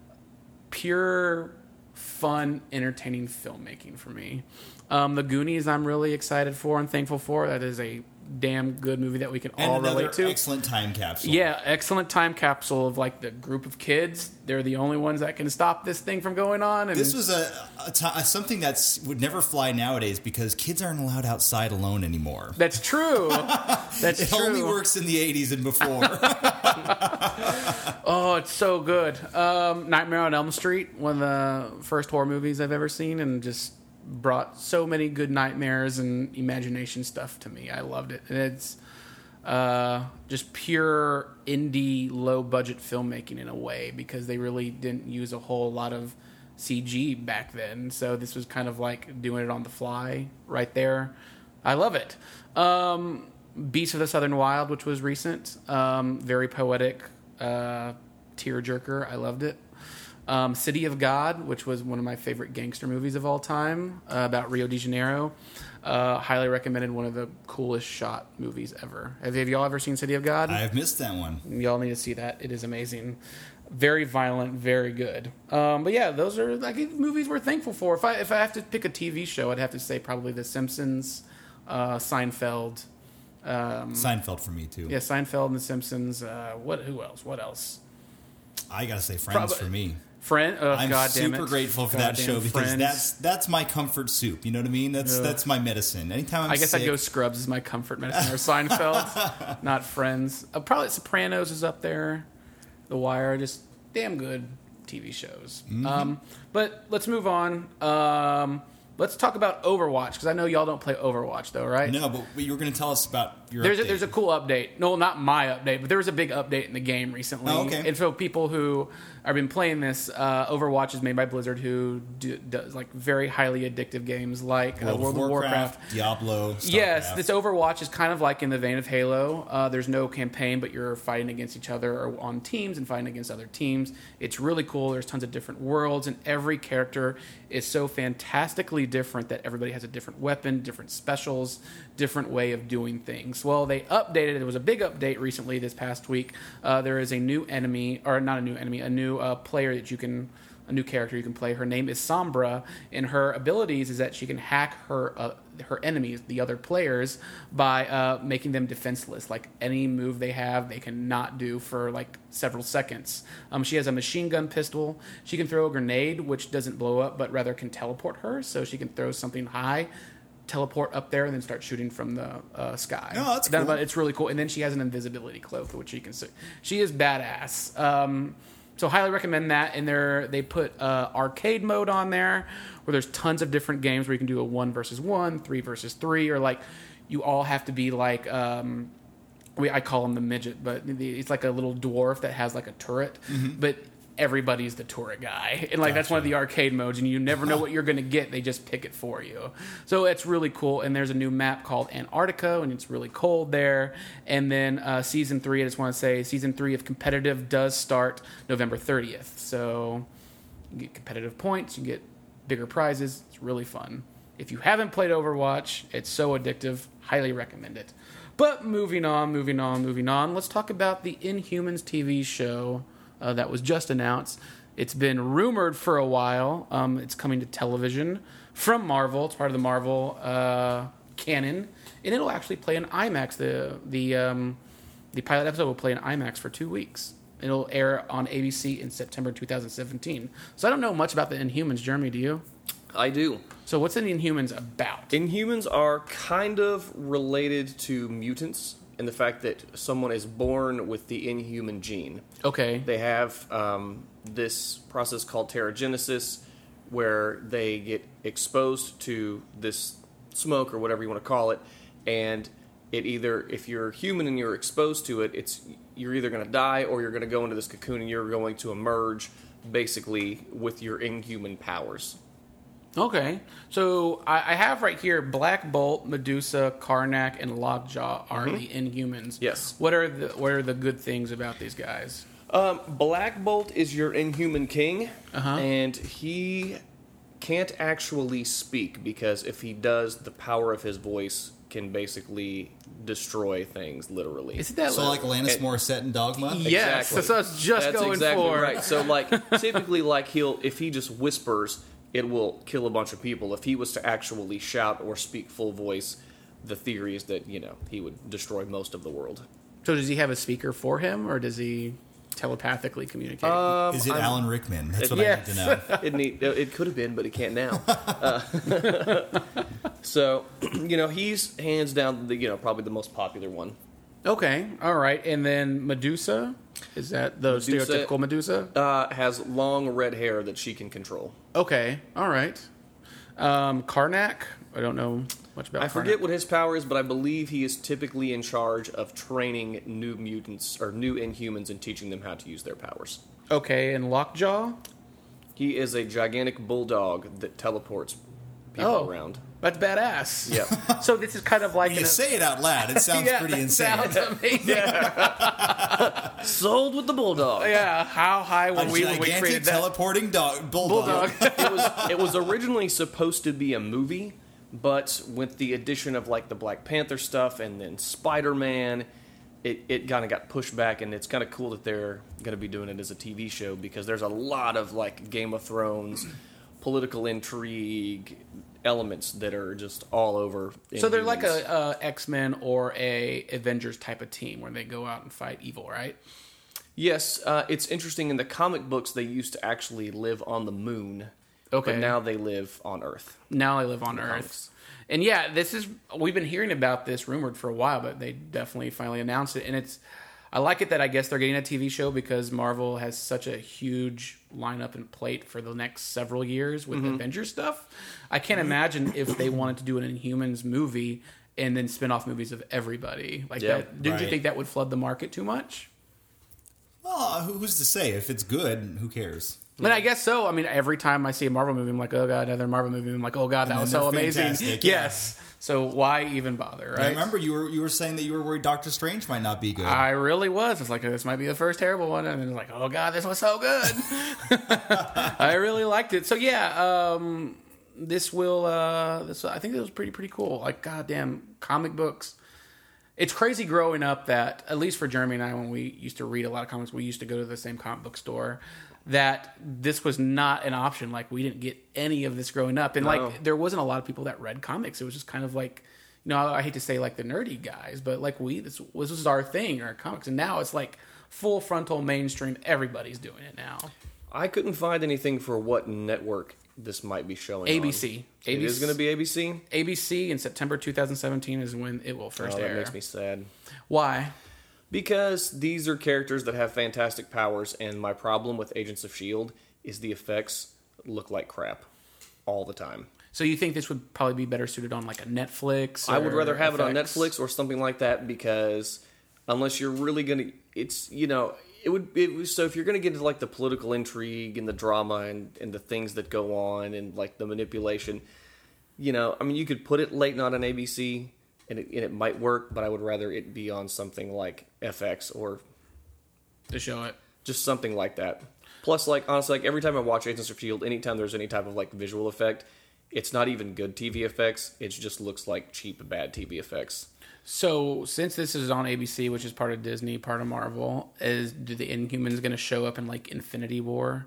pure fun, entertaining filmmaking for me. Um, the Goonies, I'm really excited for and thankful for. That is a damn good movie that we can And all another relate to. excellent time capsule. Yeah, excellent time capsule of like the group of kids. They're the only ones that can stop this thing from going on. And This was a, a t- something that's would never fly nowadays because kids aren't allowed outside alone anymore. that's true. That's It true. only works in the eighties and before. Oh, it's so good. Um, Nightmare on Elm Street, one of the first horror movies I've ever seen, and just brought so many good nightmares and imagination stuff to me. I loved it. And it's uh, just pure indie, low-budget filmmaking in a way because they really didn't use a whole lot of C G back then. So this was kind of like doing it on the fly right there. I love it. Um, Beasts of the Southern Wild, which was recent, um, very poetic, uh, tearjerker. I loved it. Um, City of God, which was one of my favorite gangster movies of all time, uh, about Rio de Janeiro. Uh, highly recommended. One of the coolest shot movies ever. Have, have y'all ever seen City of God? I've missed that one. Y'all need to see that. It is amazing. Very violent, very good. Um, but yeah, those are like movies we're thankful for. If I if I have to pick a T V show, I'd have to say probably The Simpsons, uh, Seinfeld. Um, Seinfeld for me too. yeah, Seinfeld and The Simpsons. Uh, what? Who else? What else? I gotta say, Friends Prob- for me. Friend. Oh, I'm God damn super it. grateful for God that damn show because Friends. that's that's my comfort soup. You know what I mean? That's Ugh. that's my medicine. Anytime I'm I guess sick, I'd go Scrubs as my comfort medicine, or Seinfeld, not Friends. Uh, probably Sopranos is up there. The Wire, just damn good T V shows. Mm-hmm. Um, but let's move on. Um, let's talk about Overwatch because I know y'all don't play Overwatch though, right? No, but you were going to tell us about your. There's a, update. there's a cool update. No, not my update, but there was a big update in the game recently. Oh, okay. And so people who have been playing this, uh, Overwatch is made by Blizzard, who do, does like very highly addictive games like uh, World, of Warcraft, Diablo. Starcraft. Yes, this Overwatch is kind of like in the vein of Halo. Uh, there's no campaign, but you're fighting against each other or on teams and fighting against other teams. It's really cool. There's tons of different worlds, and every character is so fantastically different that everybody has a different weapon, different specials, different way of doing things. Well, they updated. There was a big update recently this past week. Uh, there is a new enemy, or not a new enemy, a new uh, player that you can, a new character you can play. Her name is Sombra, and her abilities is that she can hack her uh, her enemies, the other players, by uh, making them defenseless. Like any move they have, they cannot do for like several seconds. Um, she has a machine gun pistol. She can throw a grenade, which doesn't blow up, but rather can teleport her, so she can throw something high teleport up there and then start shooting from the uh, sky. Oh, that's That- cool. It's really cool. And then she has an invisibility cloak, which she can see. She is badass. Um, so highly recommend that. And there, they put uh, arcade mode on there, where there's tons of different games where you can do a one versus one, three versus three, or like you all have to be like. Um, we I call him the midget, but it's like a little dwarf that has like a turret, Mm-hmm. but. Everybody's the turret guy, and like that's one of the arcade modes, and you never know what you're going to get. They just pick it for you, so it's really cool. And there's a new map called Antarctica, and it's really cold there. And then uh, season three, I just want to say, season three of competitive does start November thirtieth. So you get competitive points, you get bigger prizes. It's really fun. If you haven't played Overwatch, it's so addictive. Highly recommend it. But moving on, moving on, moving on. Let's talk about the Inhumans T V show. Uh, that was just announced. It's been rumored for a while. Um, it's coming to television from Marvel. It's part of the Marvel uh, canon, and it'll actually play in IMAX. The the um, the pilot episode will play in IMAX for two weeks. It'll air on A B C in September twenty seventeen. So I don't know much about the Inhumans. Jeremy, do you? I do. So what's the Inhumans about? Inhumans are kind of related to mutants in the fact that someone is born with the inhuman gene. Okay. They have um, this process called pterogenesis, where they get exposed to this smoke or whatever you want to call it, and it either, if you're human and you're exposed to it, it's you're either going to die or you're going to go into this cocoon and you're going to emerge basically with your inhuman powers. Okay, so I, I have right here Black Bolt, Medusa, Karnak, and Lockjaw are the Inhumans. Yes. What are the what are the good things about these guys? Um, Black Bolt is your inhuman king, Uh-huh. and he can't actually speak because if he does, the power of his voice can basically destroy things, literally. Isn't that So like Alanis And- Morissette in Dogma? Yes, that's what I was just That's going exactly for. right. So, like, typically, like he'll if he just whispers, it will kill a bunch of people. If he was to actually shout or speak full voice, the theory is that you know he would destroy most of the world. So does he have a speaker for him, or does he telepathically communicate? Um, Is it I'm- Alan Rickman? That's what Yes. I need to know. It, need, it could have been, but it can't now. Uh, so, you know, he's hands down the you know probably the most popular one. Okay, all right. And then Medusa, is that the Medusa- stereotypical Medusa? Uh, has long red hair that she can control. Okay, all right. Um, Karnak, I don't know much about. I forget Karnak. what his power is, but I believe he is typically in charge of training new mutants or new Inhumans and teaching them how to use their powers. Okay, and Lockjaw. He is a gigantic bulldog that teleports people Oh. around. That's badass. Yeah. So this is kind of like When you an, say it out loud, it sounds yeah, pretty that insane. Sounds amazing. Sold with the bulldog. Yeah, how high were A we when we gigantic created that teleporting dog bulldog. bulldog? it was it was originally supposed to be a movie, but with the addition of like the Black Panther stuff and then Spider-Man, it, it kind of got pushed back, and it's kind of cool that they're going to be doing it as a T V show because there's a lot of like Game of Thrones, political intrigue elements that are just all over. So they're like Inhumans. a, a X-Men or a Avengers type of team where they go out and fight evil, right? Yes, uh, it's interesting. In the comic books, they used to actually live on the moon. Okay. But now they live on Earth. Now they live on Earth. comics. And yeah, this is we've been hearing about this rumored for a while, but they definitely finally announced it. And it's I like it that I guess they're getting a T V show because Marvel has such a huge lineup and plate for the next several years with Mm-hmm. Avengers stuff. I can't imagine if they wanted to do an Inhumans movie and then spin-off movies of everybody. Like Yeah, that. Didn't you right. think that would flood the market too much? Well, who- who's to say? If it's good, who cares? I mean, I guess so. I mean, every time I see a Marvel movie, I'm like, oh god, another Marvel movie. I'm like, oh god, that And was then so they're amazing. fantastic, yeah. Yes. So why even bother, I right? remember you were you were saying that you were worried Doctor Strange might not be good. I really was. It's like, this might be the first terrible one. And then it's like, oh, God, this was so good. I really liked it. So, yeah, um, this will, uh, this I think it was pretty, pretty cool. Like, goddamn, comic books. It's crazy growing up that, at least for Jeremy and I, when we used to read a lot of comics, we used to go to the same comic book store, that this was not an option. Like, we didn't get any of this growing up. And, No. like, there wasn't a lot of people that read comics. It was just kind of like, you know, I hate to say like the nerdy guys, but like we, this, this was our thing, our comics. And now it's like full frontal mainstream. Everybody's doing it now. I couldn't find anything for what network this might be showing A B C. on. It is going to be A B C? A B C in September twenty seventeen is when it will first Oh, that air. makes me sad. Why? Because these are characters that have fantastic powers, and my problem with Agents of S H I E L D is the effects look like crap all the time. So you think this would probably be better suited on like a Netflix? I would or rather have it on effects? Netflix or something like that, because unless you're really going to, it's, you know, it would, it was, so if you're going to get into like the political intrigue and the drama and, and the things that go on and like the manipulation, you know, I mean, you could put it late night on A B C and it, and it might work, but I would rather it be on something like F X or to show it. just something like that. Plus, like, honestly, like every time I watch Agents of S H I E L D, anytime there's any type of like visual effect, it's not even good T V effects. It just looks like cheap, bad T V effects. So since this is on A B C, which is part of Disney, part of Marvel, is do the Inhumans going to show up in like Infinity War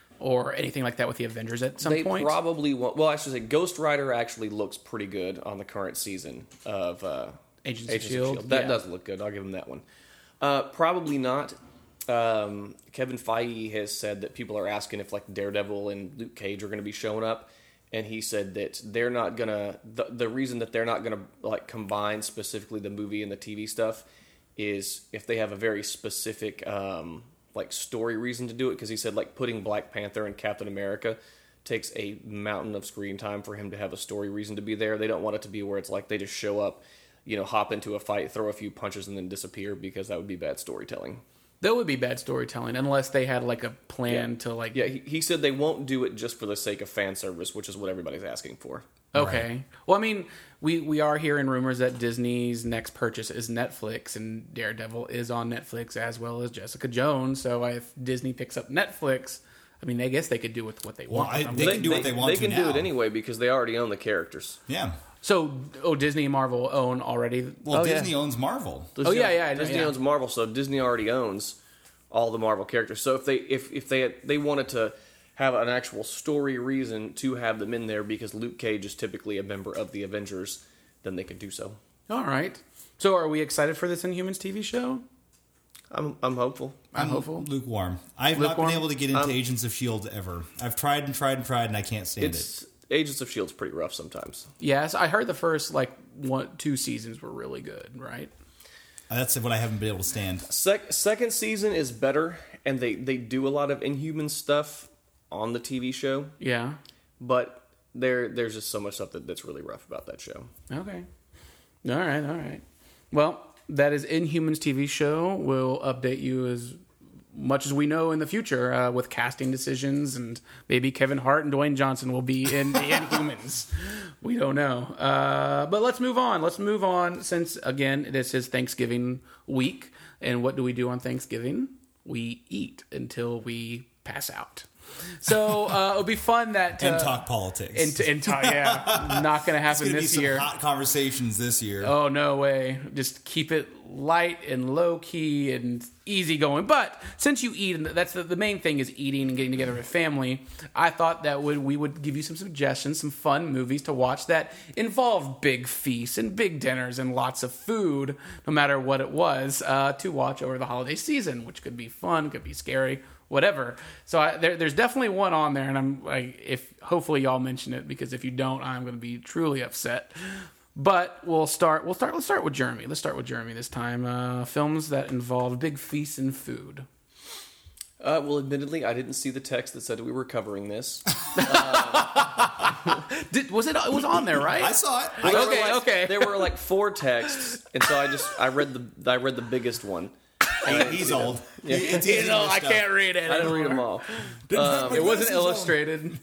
or anything like that with the Avengers at some They point? probably won't. Well, I should say Ghost Rider actually looks pretty good on the current season of uh, Agents, Agents of S H I E L D. That yeah. does look good. I'll give them that one. Uh, probably not. Um, Kevin Feige has said that people are asking if like Daredevil and Luke Cage are going to be showing up, and he said that they're not gonna. The, the reason that they're not gonna like combine specifically the movie and the T V stuff is if they have a very specific um, like story reason to do it. Because he said like putting Black Panther and Captain America takes a mountain of screen time for him to have a story reason to be there. They don't want it to be where it's like they just show up, you know, hop into a fight, throw a few punches, and then disappear, because that would be bad storytelling. That would be bad storytelling unless they had like a plan Yeah. to like. Yeah, he, he said they won't do it just for the sake of fan service, which is what everybody's asking for. Okay. Right. Well, I mean, we, we are hearing rumors that Disney's next purchase is Netflix, and Daredevil is on Netflix as well as Jessica Jones. So if Disney picks up Netflix, I mean, I guess they could do with what they Well, want. I- with them. they can do what they want They to can do now. it anyway because they already own the characters. Yeah. So, oh, Disney and Marvel own already. Well, oh, Disney yeah. owns Marvel. Disney, yeah, yeah, I know, Disney yeah. owns Marvel, so Disney already owns all the Marvel characters. So if they if if they they wanted to have an actual story reason to have them in there, because Luke Cage is typically a member of the Avengers, then they could do so. All right. So, are we excited for this Inhumans T V show? I'm I'm hopeful. I'm hopeful. Lukewarm. I've Lukewarm? not been able to get into Um, Agents of S H I E L D ever. I've tried and tried and tried, and I can't stand it. It's Agents of S H I E L D's pretty rough sometimes. Yes, I heard the first like one, two seasons were really good, right? That's what I haven't been able to stand. Sec- second season is better, and they, they do a lot of Inhuman stuff on the T V show, Yeah. but there there's just so much stuff that, that's really rough about that show. Okay. All right. All right. Well, that is Inhumans T V show. We'll update you as much as we know in the future uh, with casting decisions, and maybe Kevin Hart and Dwayne Johnson will be in the Inhumans. We don't know. Uh, but let's move on. Let's move on since, again, this is Thanksgiving week. And what do we do on Thanksgiving? We eat until we pass out. So uh, it'll be fun that... Uh, And talk politics. And, and talk, yeah. Not going to It's happen going to be this some year. hot conversations this year. Oh, no way. Just keep it light and low key and easy going. But since you eat, and that's the, the main thing is eating and getting together with family, I thought that would we would give you some suggestions, some fun movies to watch that involve big feasts and big dinners and lots of food, no matter what it was, uh, to watch over the holiday season, which could be fun, could be scary, whatever. So I, there, there's definitely one on there, and I'm like, if hopefully y'all mention it, because if you don't, I'm going to be truly upset. But we'll start. We'll start. Let's start with Jeremy. Let's start with Jeremy this time. Uh, films that involve big feasts and food. Uh, well, admittedly, I didn't see the text that said we were covering this. Did, was it? It was on there, right? I saw it. There were Okay, like- okay. There were like four texts, and so I just I read the I read the biggest one. I, he's old. Yeah. It's You easy know, to I stuff. can't read it. I didn't read them anymore. all. Um, it wasn't illustrated.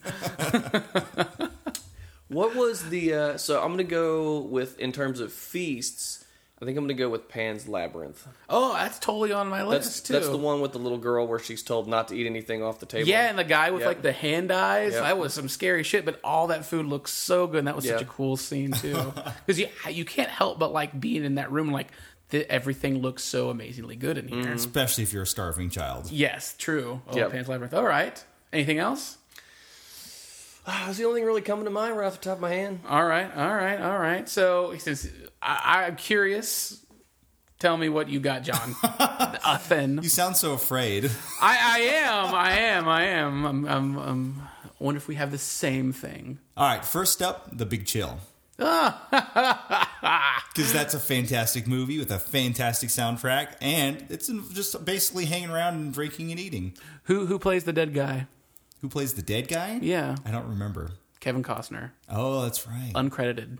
What was the? Uh, so I'm gonna go with in terms of feasts. I think I'm gonna go with Pan's Labyrinth. Oh, that's totally on my list That's too. that's the one with the little girl where she's told not to eat anything off the table. Yeah, and the guy with Yep. like the hand eyes. Yep. That was some scary shit. But all that food looks so good. And that was such Yeah. a cool scene too. Because you you can't help but like being in that room. Like the, everything looks so amazingly good in here. Especially if you're a starving child. Yes, true. Oh, Yep. Pan's Labyrinth. All right. Anything else? Ah, that's the only thing really coming to mind right off the top of my hand. All right, all right, all right. So, since I, I'm curious, tell me what you got, John. Nothing. You sound so afraid. I, I am, I am, I am. I'm, I'm, I'm wonder if we have the same thing. All right, first up, The Big Chill. Ah. Because that's a fantastic movie with a fantastic soundtrack, and it's just basically hanging around and drinking and eating. Who who plays the dead guy? Who plays the dead guy? Yeah. I don't remember. Kevin Costner. Oh, that's right. Uncredited.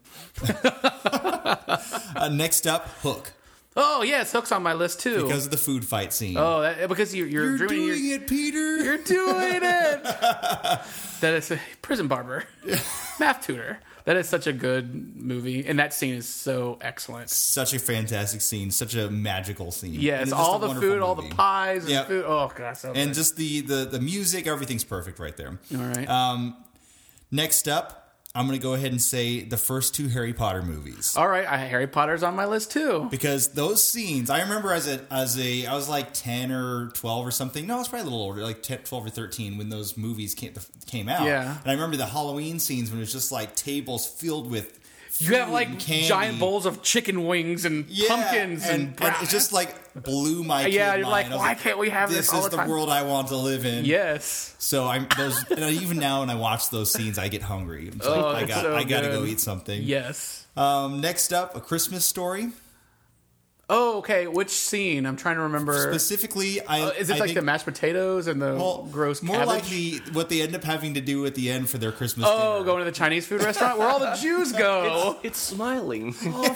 uh, next up, Hook. Oh, yes, Hook's on my list, too. Because of the food fight scene. Oh, that, because you, you're, You're dreaming... doing you're, it, Peter! You're doing it! That is a prison barber. Math tutor. That is such a good movie, and that scene is so excellent. Such a fantastic scene, such a magical scene. Yes, And it's just all a the wonderful food, all the movie. pies, and Yep. food. Oh, God, so And good. just the, the, the music, everything's perfect right there. All right. Um, next up, I'm going to go ahead and say the first two Harry Potter movies. All right, I, Harry Potter's on my list, too. Because those scenes, I remember as a, as a, I was like ten or twelve or something. No, I was probably a little older, like ten, twelve or thirteen when those movies came, came out. Yeah. And I remember the Halloween scenes when it was just like tables filled with You have food like and candy. giant bowls of chicken wings and Yeah, pumpkins and, and, and it just like blew my kid Yeah, you're mind. like, I was why can't we have this all is the the time? world I want to live in. Yes. So I'm those, and even now when I watch those scenes, I get hungry. It's like, Oh, I it's got, so I got to go good. eat something. Yes. Um, next up, A Christmas Story. Oh, okay. Which scene? I'm trying to remember. Specifically, I Uh, is it I like think, the mashed potatoes and the well, gross more cabbage? like the what they end up having to do at the end for their Christmas Oh, dinner. going to the Chinese food restaurant where all the Jews go. It's smiling. Oh,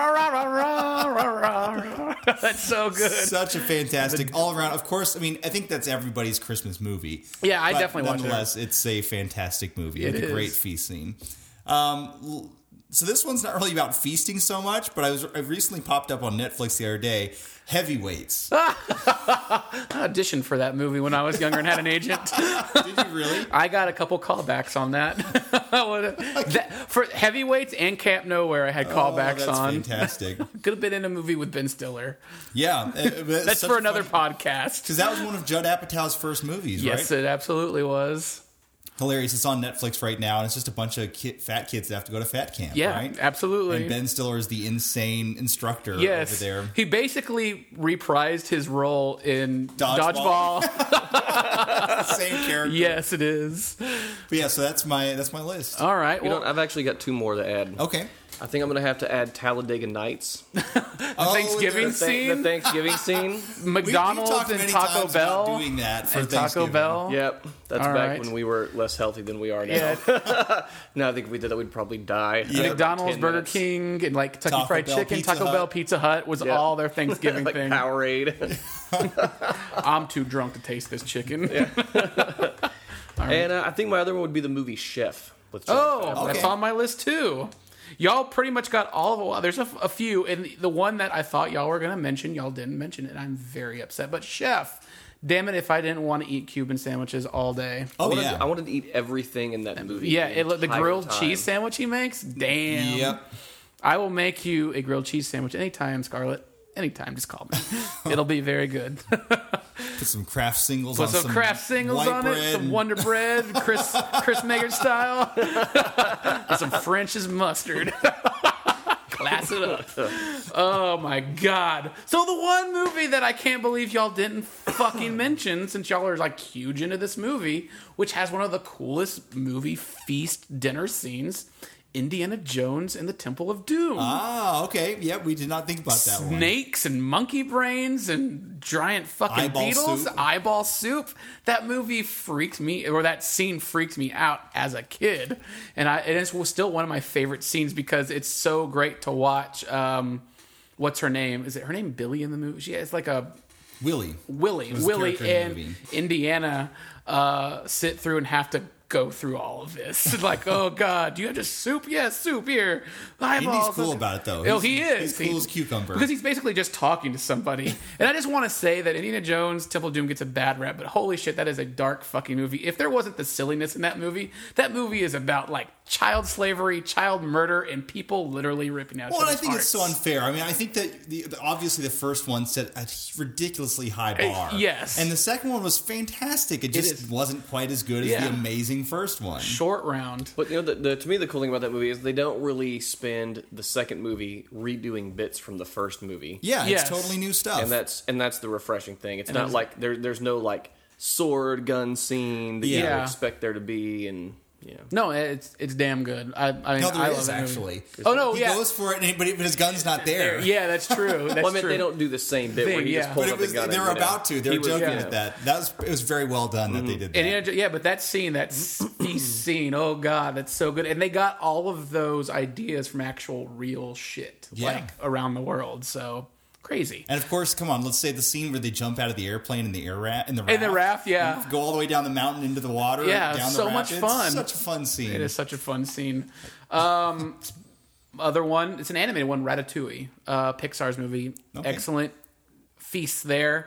fa-ra-ra-ra-ra-ra-ra. That's so good. Such a fantastic all around. Of course, I mean, I think that's everybody's Christmas movie. Yeah, I But definitely watch it. nonetheless, it's a fantastic movie It with a is. great feast scene. Um, l- so this one's not really about feasting so much, but I was I recently popped up on Netflix the other day. Heavyweights. I auditioned for that movie when I was younger and had an agent. Did you really? I got a couple callbacks on that. that for Heavyweights and Camp Nowhere, I had callbacks oh, that's on. fantastic. Could have been in a movie with Ben Stiller. Yeah, That's for another podcast. Because that was one of Judd Apatow's first movies, Yes, right? it absolutely was. Hilarious. It's on Netflix right now, and it's just a bunch of kid, fat kids that have to go to fat camp, Yeah, right? absolutely. And Ben Stiller is the insane instructor Yes, over there. he basically reprised his role in Dodgeball. Dodgeball. Same character. Yes, it is. But yeah, so that's my that's my list. All right. You Well, know, I've actually got two more to add. Okay. I think I'm going to have to add Talladega Nights. Oh, Thanksgiving there's- The, scene, the Thanksgiving scene. we- we've McDonald's talked and many Taco times about Bell, doing that for and Taco Thanksgiving. Bell. Yep, that's All back right. when we were less healthy than we are now. Yeah, No, I think if we did that, we'd probably die. Yeah. McDonald's, ten Burger minutes. King, and like Kentucky Taco Fried Bell, Chicken, Pizza Taco Hut. Bell, Pizza Hut was Yeah. all their Thanksgiving like thing. Powerade. I'm too drunk to taste this chicken. And uh, I think my other one would be the movie Chef. With Jon Oh, Favreau. that's Okay. on my list too. Y'all pretty much got all of them. Well, there's a, a few, and the one that I thought y'all were going to mention, y'all didn't mention it. I'm very upset. But Chef, damn it, if I didn't want to eat Cuban sandwiches all day. I Oh wanted, yeah. I wanted to eat everything in that movie. Yeah, it, the entire grilled time. cheese sandwich he makes. Damn. Yep. I will make you a grilled cheese sandwich anytime, Scarlett. Anytime, just call me. It'll be very good. Put some Kraft singles Put on some, some Kraft singles white on it, bread some and- Wonder Bread, Chris Chris Maggard style, and some French's mustard. Class it up. Oh my god. So the one movie that I can't believe y'all didn't fucking mention, since y'all are like huge into this movie, which has one of the coolest movie feast dinner scenes, Indiana Jones and the Temple of Doom. Ah, okay. Yep, we did not think about that one. Snakes and monkey brains and giant fucking Eyeball beetles, soup. eyeball soup. That movie freaked me, or that scene freaked me out as a kid, and I and it's still one of my favorite scenes because it's so great to watch. Um, what's her name? Is it her name Billy in the movie? She has like a Willie. Willie, was a Willie, character in the and movie. Indiana uh, sit through and have to go through all of this. Like, oh god, do you have just soup? Yes, soup here. Eyeballs. Indy's cool about it, though. Oh, He's- he is. he's cool as a cucumber. Because he's basically just talking to somebody. And I just want to say that Indiana Jones, Temple of Doom gets a bad rap, but holy shit, that is a dark fucking movie. If there wasn't the silliness in that movie, that movie is about like child slavery, child murder, and people literally ripping out. Well, each and I other's think it's so hearts. unfair. I mean, I think that the, the, obviously the first one set a ridiculously high bar. yes. And the second one was fantastic. It just is. wasn't quite as good as Yeah. the amazing first one. Short round. But you know, the, the, to me, the cool thing about that movie is they don't really spend the second movie redoing bits from the first movie. Yeah, Yes. it's totally new stuff. and that's and that's the refreshing thing. It's And not there's- like there, there's no like sword gun scene that you Yeah. would expect there to be, and yeah. No, it's it's damn good. I, I mean, No, there I is love that movie. actually. Oh no, He yeah. goes for it, and, but, but his gun's not there. Yeah, that's true. That's Well, I mean, true. they don't do the same bit Thing, where he yeah. just pulls But it up was, the gun. they and, were you know, about to. They he were was- joking yeah. at that. That was it was very well done that they did that. And Indiana Jo- yeah, but that scene, that feast scene, oh god, that's so good. And they got all of those ideas from actual real shit, Yeah. like around the world. So crazy. And of course, come on, let's say the scene where they jump out of the airplane in the air raft, in the raft, In the raft, yeah. and go all the way down the mountain into the water. Yeah, down the so raft. much It's fun. such a fun scene. It is such a fun scene. Um, other one, it's an animated one, Ratatouille, uh, Pixar's movie. Okay. Excellent feast there.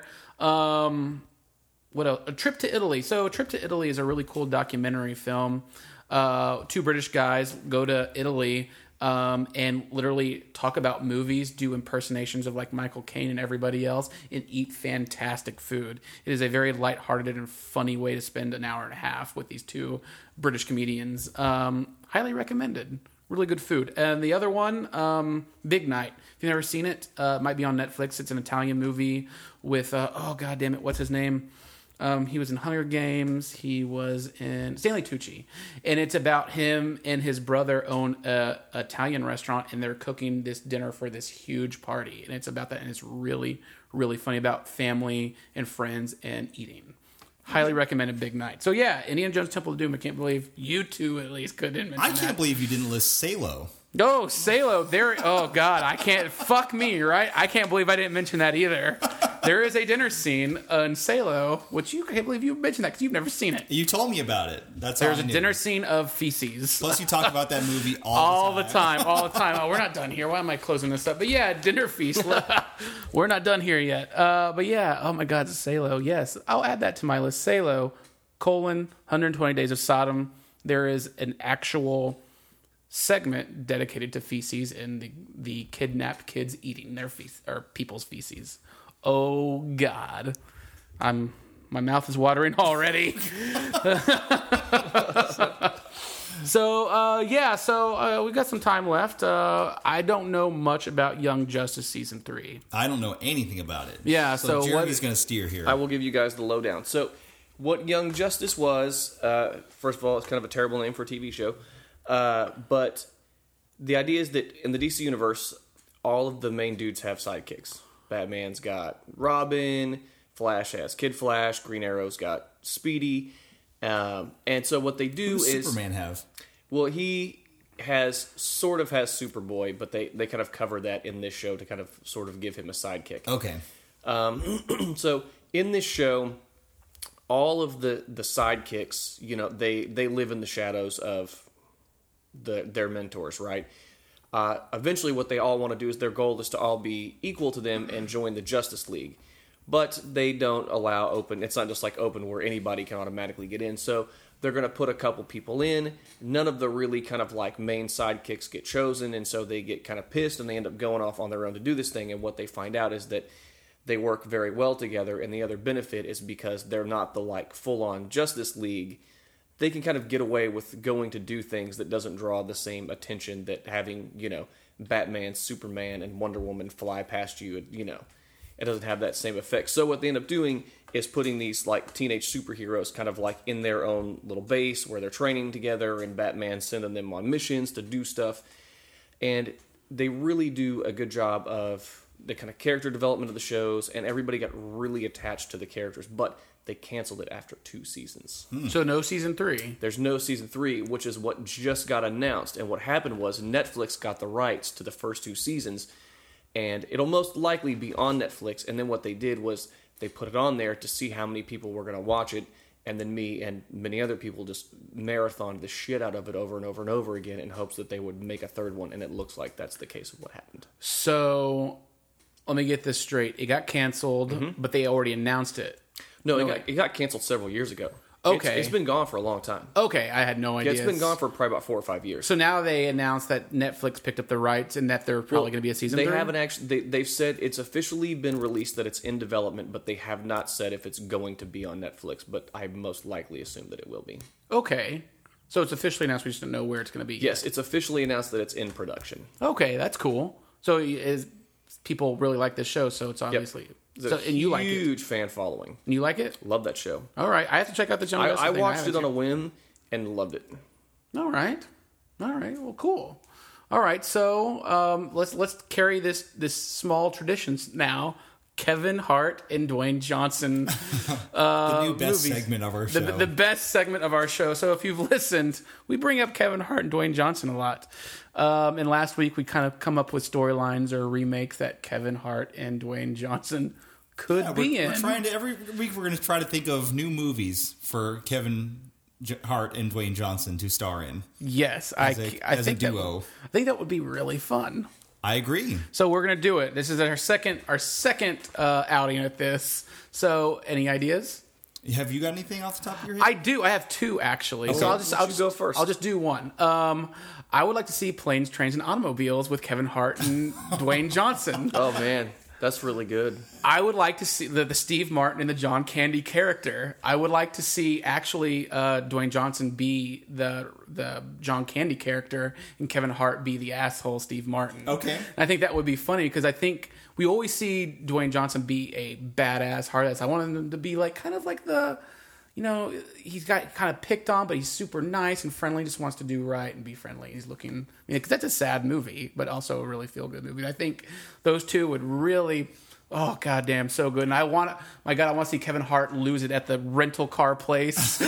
Um, what else? A Trip to Italy. So, A Trip to Italy is a really cool documentary film. Uh, two British guys go to Italy um, and literally talk about movies, do impersonations of like Michael Caine and everybody else, and eat fantastic food. It is a very lighthearted and funny way to spend an hour and a half with these two British comedians. Um, highly recommended. Really good food. And the other one, um, Big Night. If you've never seen it, uh, it might be on Netflix. It's an Italian movie with, uh, oh, god damn it, what's his name? Um, he was in Hunger Games. He was in Stanley Tucci. And it's about him and his brother own a, a Italian restaurant, and they're cooking this dinner for this huge party. And it's about that, and it's really, really funny about family and friends and eating. Highly recommended Big Night. So yeah, Indiana Jones Temple of Doom. I can't believe you two at least couldn't mention I can't that. believe you didn't list Salo. Oh, Salo. There. Oh God, I can't. Fuck me, right? I can't believe I didn't mention that either. There is a dinner scene in Salo, which you can't believe you mentioned that because you've never seen it. You told me about it. That's There's how a I knew. dinner scene of feces. Plus, you talk about that movie all, all the the time. time, all the time. Oh, we're not done here. Why am I closing this up? But yeah, dinner feast. We're not done here yet. Uh, but yeah, oh my God, Salo. Yes, I'll add that to my list. Salo, colon, one hundred twenty Days of Sodom. There is an actual segment dedicated to feces and the the kidnapped kids eating their feces or people's feces. Oh God, I'm my mouth is watering already. So, uh, yeah, so uh, we got some time left. Uh, I don't know much about Young Justice Season three. I don't know anything about it. Yeah, so, so Jeremy's what- going to steer here. I will give you guys the lowdown. So, what Young Justice was, uh, first of all, it's kind of a terrible name for a T V show. Uh, but the idea is that in the D C universe, all of the main dudes have sidekicks. Batman's got Robin, Flash has Kid Flash, Green Arrow's got Speedy. Um, and so what they do Who does is... Superman have? Well, he has sort of has Superboy, but they, they kind of cover that in this show to kind of sort of give him a sidekick. Okay. Um, so in this show, all of the, the sidekicks, you know, they, they live in the shadows of the their mentors, right? Uh, eventually, what they all want to do is their goal is to all be equal to them and join the Justice League. But they don't allow open. It's not just like open where anybody can automatically get in. So they're going to put a couple people in. None of the really kind of like main sidekicks get chosen, and so they get kind of pissed and they end up going off on their own to do this thing. And what they find out is that they work very well together. And the other benefit is because they're not the like full-on Justice League. They can kind of get away with going to do things that doesn't draw the same attention that having, you know, Batman, Superman, and Wonder Woman fly past you, you know. It doesn't have that same effect. So what they end up doing is putting these like teenage superheroes kind of like in their own little base where they're training together, and Batman sending them on missions to do stuff. And they really do a good job of the kind of character development of the shows, and everybody got really attached to the characters. But they canceled it after two seasons. So no season three. There's no season three, which is what just got announced. And what happened was Netflix got the rights to the first two seasons, and it'll most likely be on Netflix. And then what they did was they put it on there to see how many people were going to watch it. And then me and many other people just marathoned the shit out of it over and over and over again in hopes that they would make a third one. And it looks like that's the case of what happened. So let me get this straight. It got canceled, Mm-hmm. but they already announced it. No, No, it, like- got, it got canceled several years ago. Okay. It's, it's been gone for a long time. Okay, I had no idea. Yeah, it's been gone for probably about four or five years. So now they announced that Netflix picked up the rights and that they're probably Well, going to be a season They three? haven't actually. They, they've said it's officially been released that it's in development, but they have not said if it's going to be on Netflix. But I most likely assume that it will be. Okay. So it's officially announced. We just don't know where it's going to be. Yes, it's officially announced that it's in production. Okay, that's cool. So is people really like this show, so it's obviously There's So- a and you like it. huge fan following. And you like it? Love that show. All right. I have to check out the John I, Dustin I thing. watched haven't it on a checked- whim and loved it. All right. All right. Well, cool. All right. So um, let's let's carry this this small traditions now. Kevin Hart and Dwayne Johnson. The new best movies. segment of our The, show. the best segment of our show. So if you've listened, we bring up Kevin Hart and Dwayne Johnson a lot. Um, and last week we kind of come up with storylines or remakes that Kevin Hart and Dwayne Johnson could Yeah, be we're, in. we're trying to every week we're going to try to think of new movies for Kevin J- Hart and Dwayne Johnson to star in. yes, As I, a- I as a think that duo. would- I think that would be really fun. I agree. So we're gonna do it. This is our second our second uh, outing at this. So any ideas? Have you got anything off the top of your head? I do. I have two actually. So Okay. I'll just You I'll should just go first. I'll just do one. Um, I would like to see Planes, Trains, and Automobiles with Kevin Hart and Dwayne Johnson. Oh man, that's really good. I would like to see the, the Steve Martin and the John Candy character. I would like to see actually uh, Dwayne Johnson be the the John Candy character and Kevin Hart be the asshole Steve Martin. Okay. And I think that would be funny because I think we always see Dwayne Johnson be a badass, hard ass. I want him to be like kind of like the, you know, he's got kind of picked on, but he's super nice and friendly. Just wants to do right and be friendly. He's looking, I mean, because that's a sad movie, but also a really feel good movie. I think those two would really. Oh goddamn, so good! And I want, to, my God, I want to see Kevin Hart lose it at the rental car place.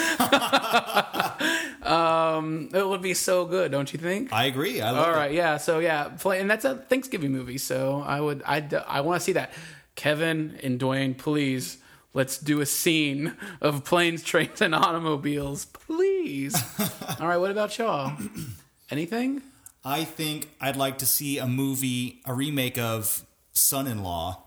um, it would be so good, don't you think? I agree. I love All it. right, yeah. So yeah, play, and that's a Thanksgiving movie. So I would, I, I want to see that. Kevin and Dwayne, please, let's do a scene of Planes, Trains, and Automobiles, please. All right, what about y'all? Anything? I think I'd like to see a movie, a remake of Son-in-Law,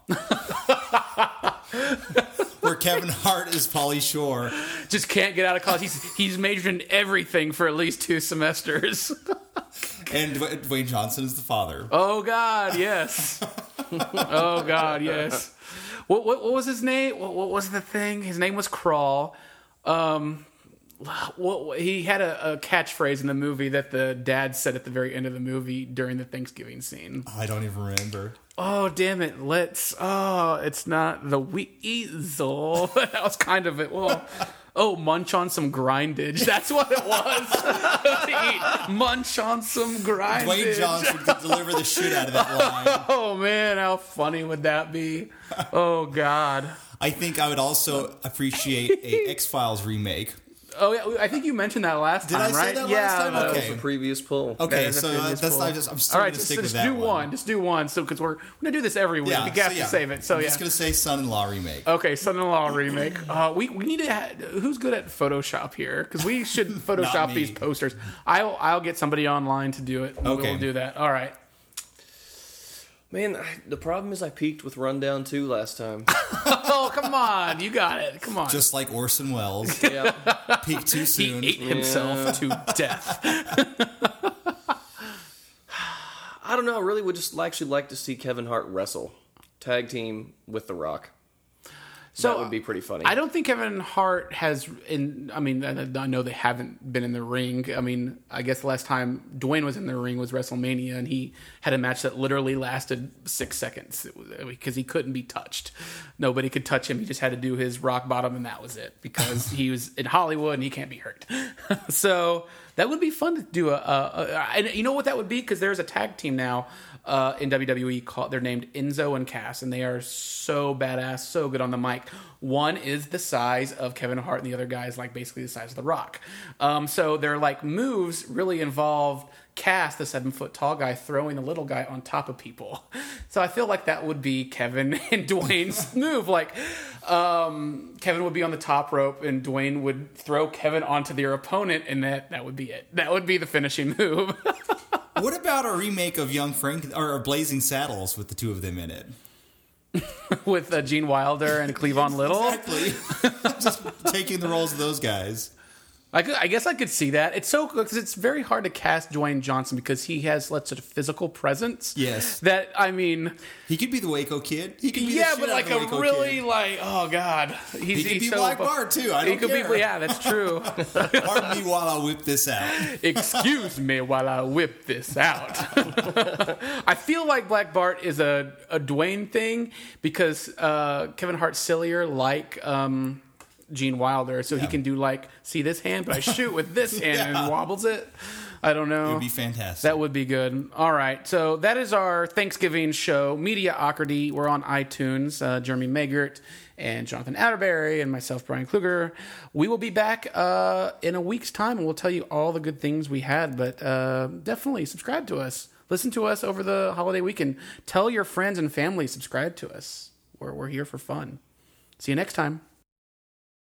where Kevin Hart is Pauly Shore. Just can't get out of college. He's he's majored in everything for at least two semesters. And Dw- Dwayne Johnson is the father. Oh God, yes. Oh God, yes. What what, what was his name? What, what was the thing? His name was Crawl. Um, what, he had a, a catchphrase in the movie that the dad said at the very end of the movie during the Thanksgiving scene. I don't even remember. Oh damn it! Let's. Oh, it's not the weasel. That was kind of it. Well, oh, munch on some grindage. That's what it was. To eat. Munch on some grindage. Dwayne Johnson could deliver the shit out of that line. Oh man, how funny would that be? Oh God. I think I would also appreciate a X-Files remake. Oh yeah, I think you mentioned that last Did I time, say right? that last yeah, time? the- That Okay. was the previous poll. Okay, That is a so uh, previous that's poll. I just, I'm still All right, going to just, stick just with that do one. one. Just do one. So because we're, we're gonna do this every week. Yeah, we have so to yeah. save it. So I'm yeah. just going to say Son-in-Law remake. Okay, son-in-law remake. Uh, we we need to. Ha- who's good at Photoshop here? Because we should Photoshop me. these posters. I'll I'll get somebody online to do it. and Okay. we'll do that. All right. Man, I- the problem is I peaked with Rundown two last time. Oh come on, you got it. Come on. Just like Orson Welles. Yeah. Peaked too he soon. ate himself to death. I don't know. I really would just actually like to see Kevin Hart wrestle. Tag team with The Rock. So that would be pretty funny. I don't think Kevin Hart has. In I mean, I I know they haven't been in the ring. I mean, I guess the last time Dwayne was in the ring was WrestleMania, and he had a match that literally lasted six seconds because he couldn't be touched. Nobody could touch him. He just had to do his rock bottom, and that was it because he was in Hollywood and he can't be hurt. So that would be fun to do a. a, a and you know what that would be, because there's a tag team now. Uh, in W W E, called, they're named Enzo and Cass, and they are so badass, so good on the mic. One is the size of Kevin Hart, and the other guy is like basically the size of The Rock. Um, so their like moves really involve Cass, the seven foot tall guy, throwing the little guy on top of people. So I feel like that would be Kevin and Dwayne's move. Like um, Kevin would be on the top rope, and Dwayne would throw Kevin onto their opponent, and that that would be it. That would be the finishing move. What about a remake of Young Frank or Blazing Saddles with the two of them in it? With uh, Gene Wilder and Cleavon Little. Exactly. Just taking the roles of those guys. I, could, I guess I could see that. It's so because it's very hard to cast Dwayne Johnson because he has such a physical presence. Yes. That I mean, he could be the Waco Kid. He could be yeah, the but like a a really kid. like oh god, he's, he could he's be so, Black Bart too. I don't he could care. Be, yeah, that's true. Pardon me while I whip this out. Excuse me while I whip this out. I feel like Black Bart is a a Dwayne thing because uh, Kevin Hart's sillier like. Um, Gene Wilder, so yeah. he can do like, see this hand, but I shoot with this hand yeah. and wobbles it. I don't know. It would be fantastic. That would be good. All right, so that is our Thanksgiving show, Mediocrity. We're on iTunes. Uh, Jeremy Megert and Jonathan Atterbury and myself, Brian Kluger. We will be back uh, in a week's time, and we'll tell you all the good things we had. But uh, definitely subscribe to us. Listen to us over the holiday weekend. Tell your friends and family subscribe to us. We're we're here for fun. See you next time.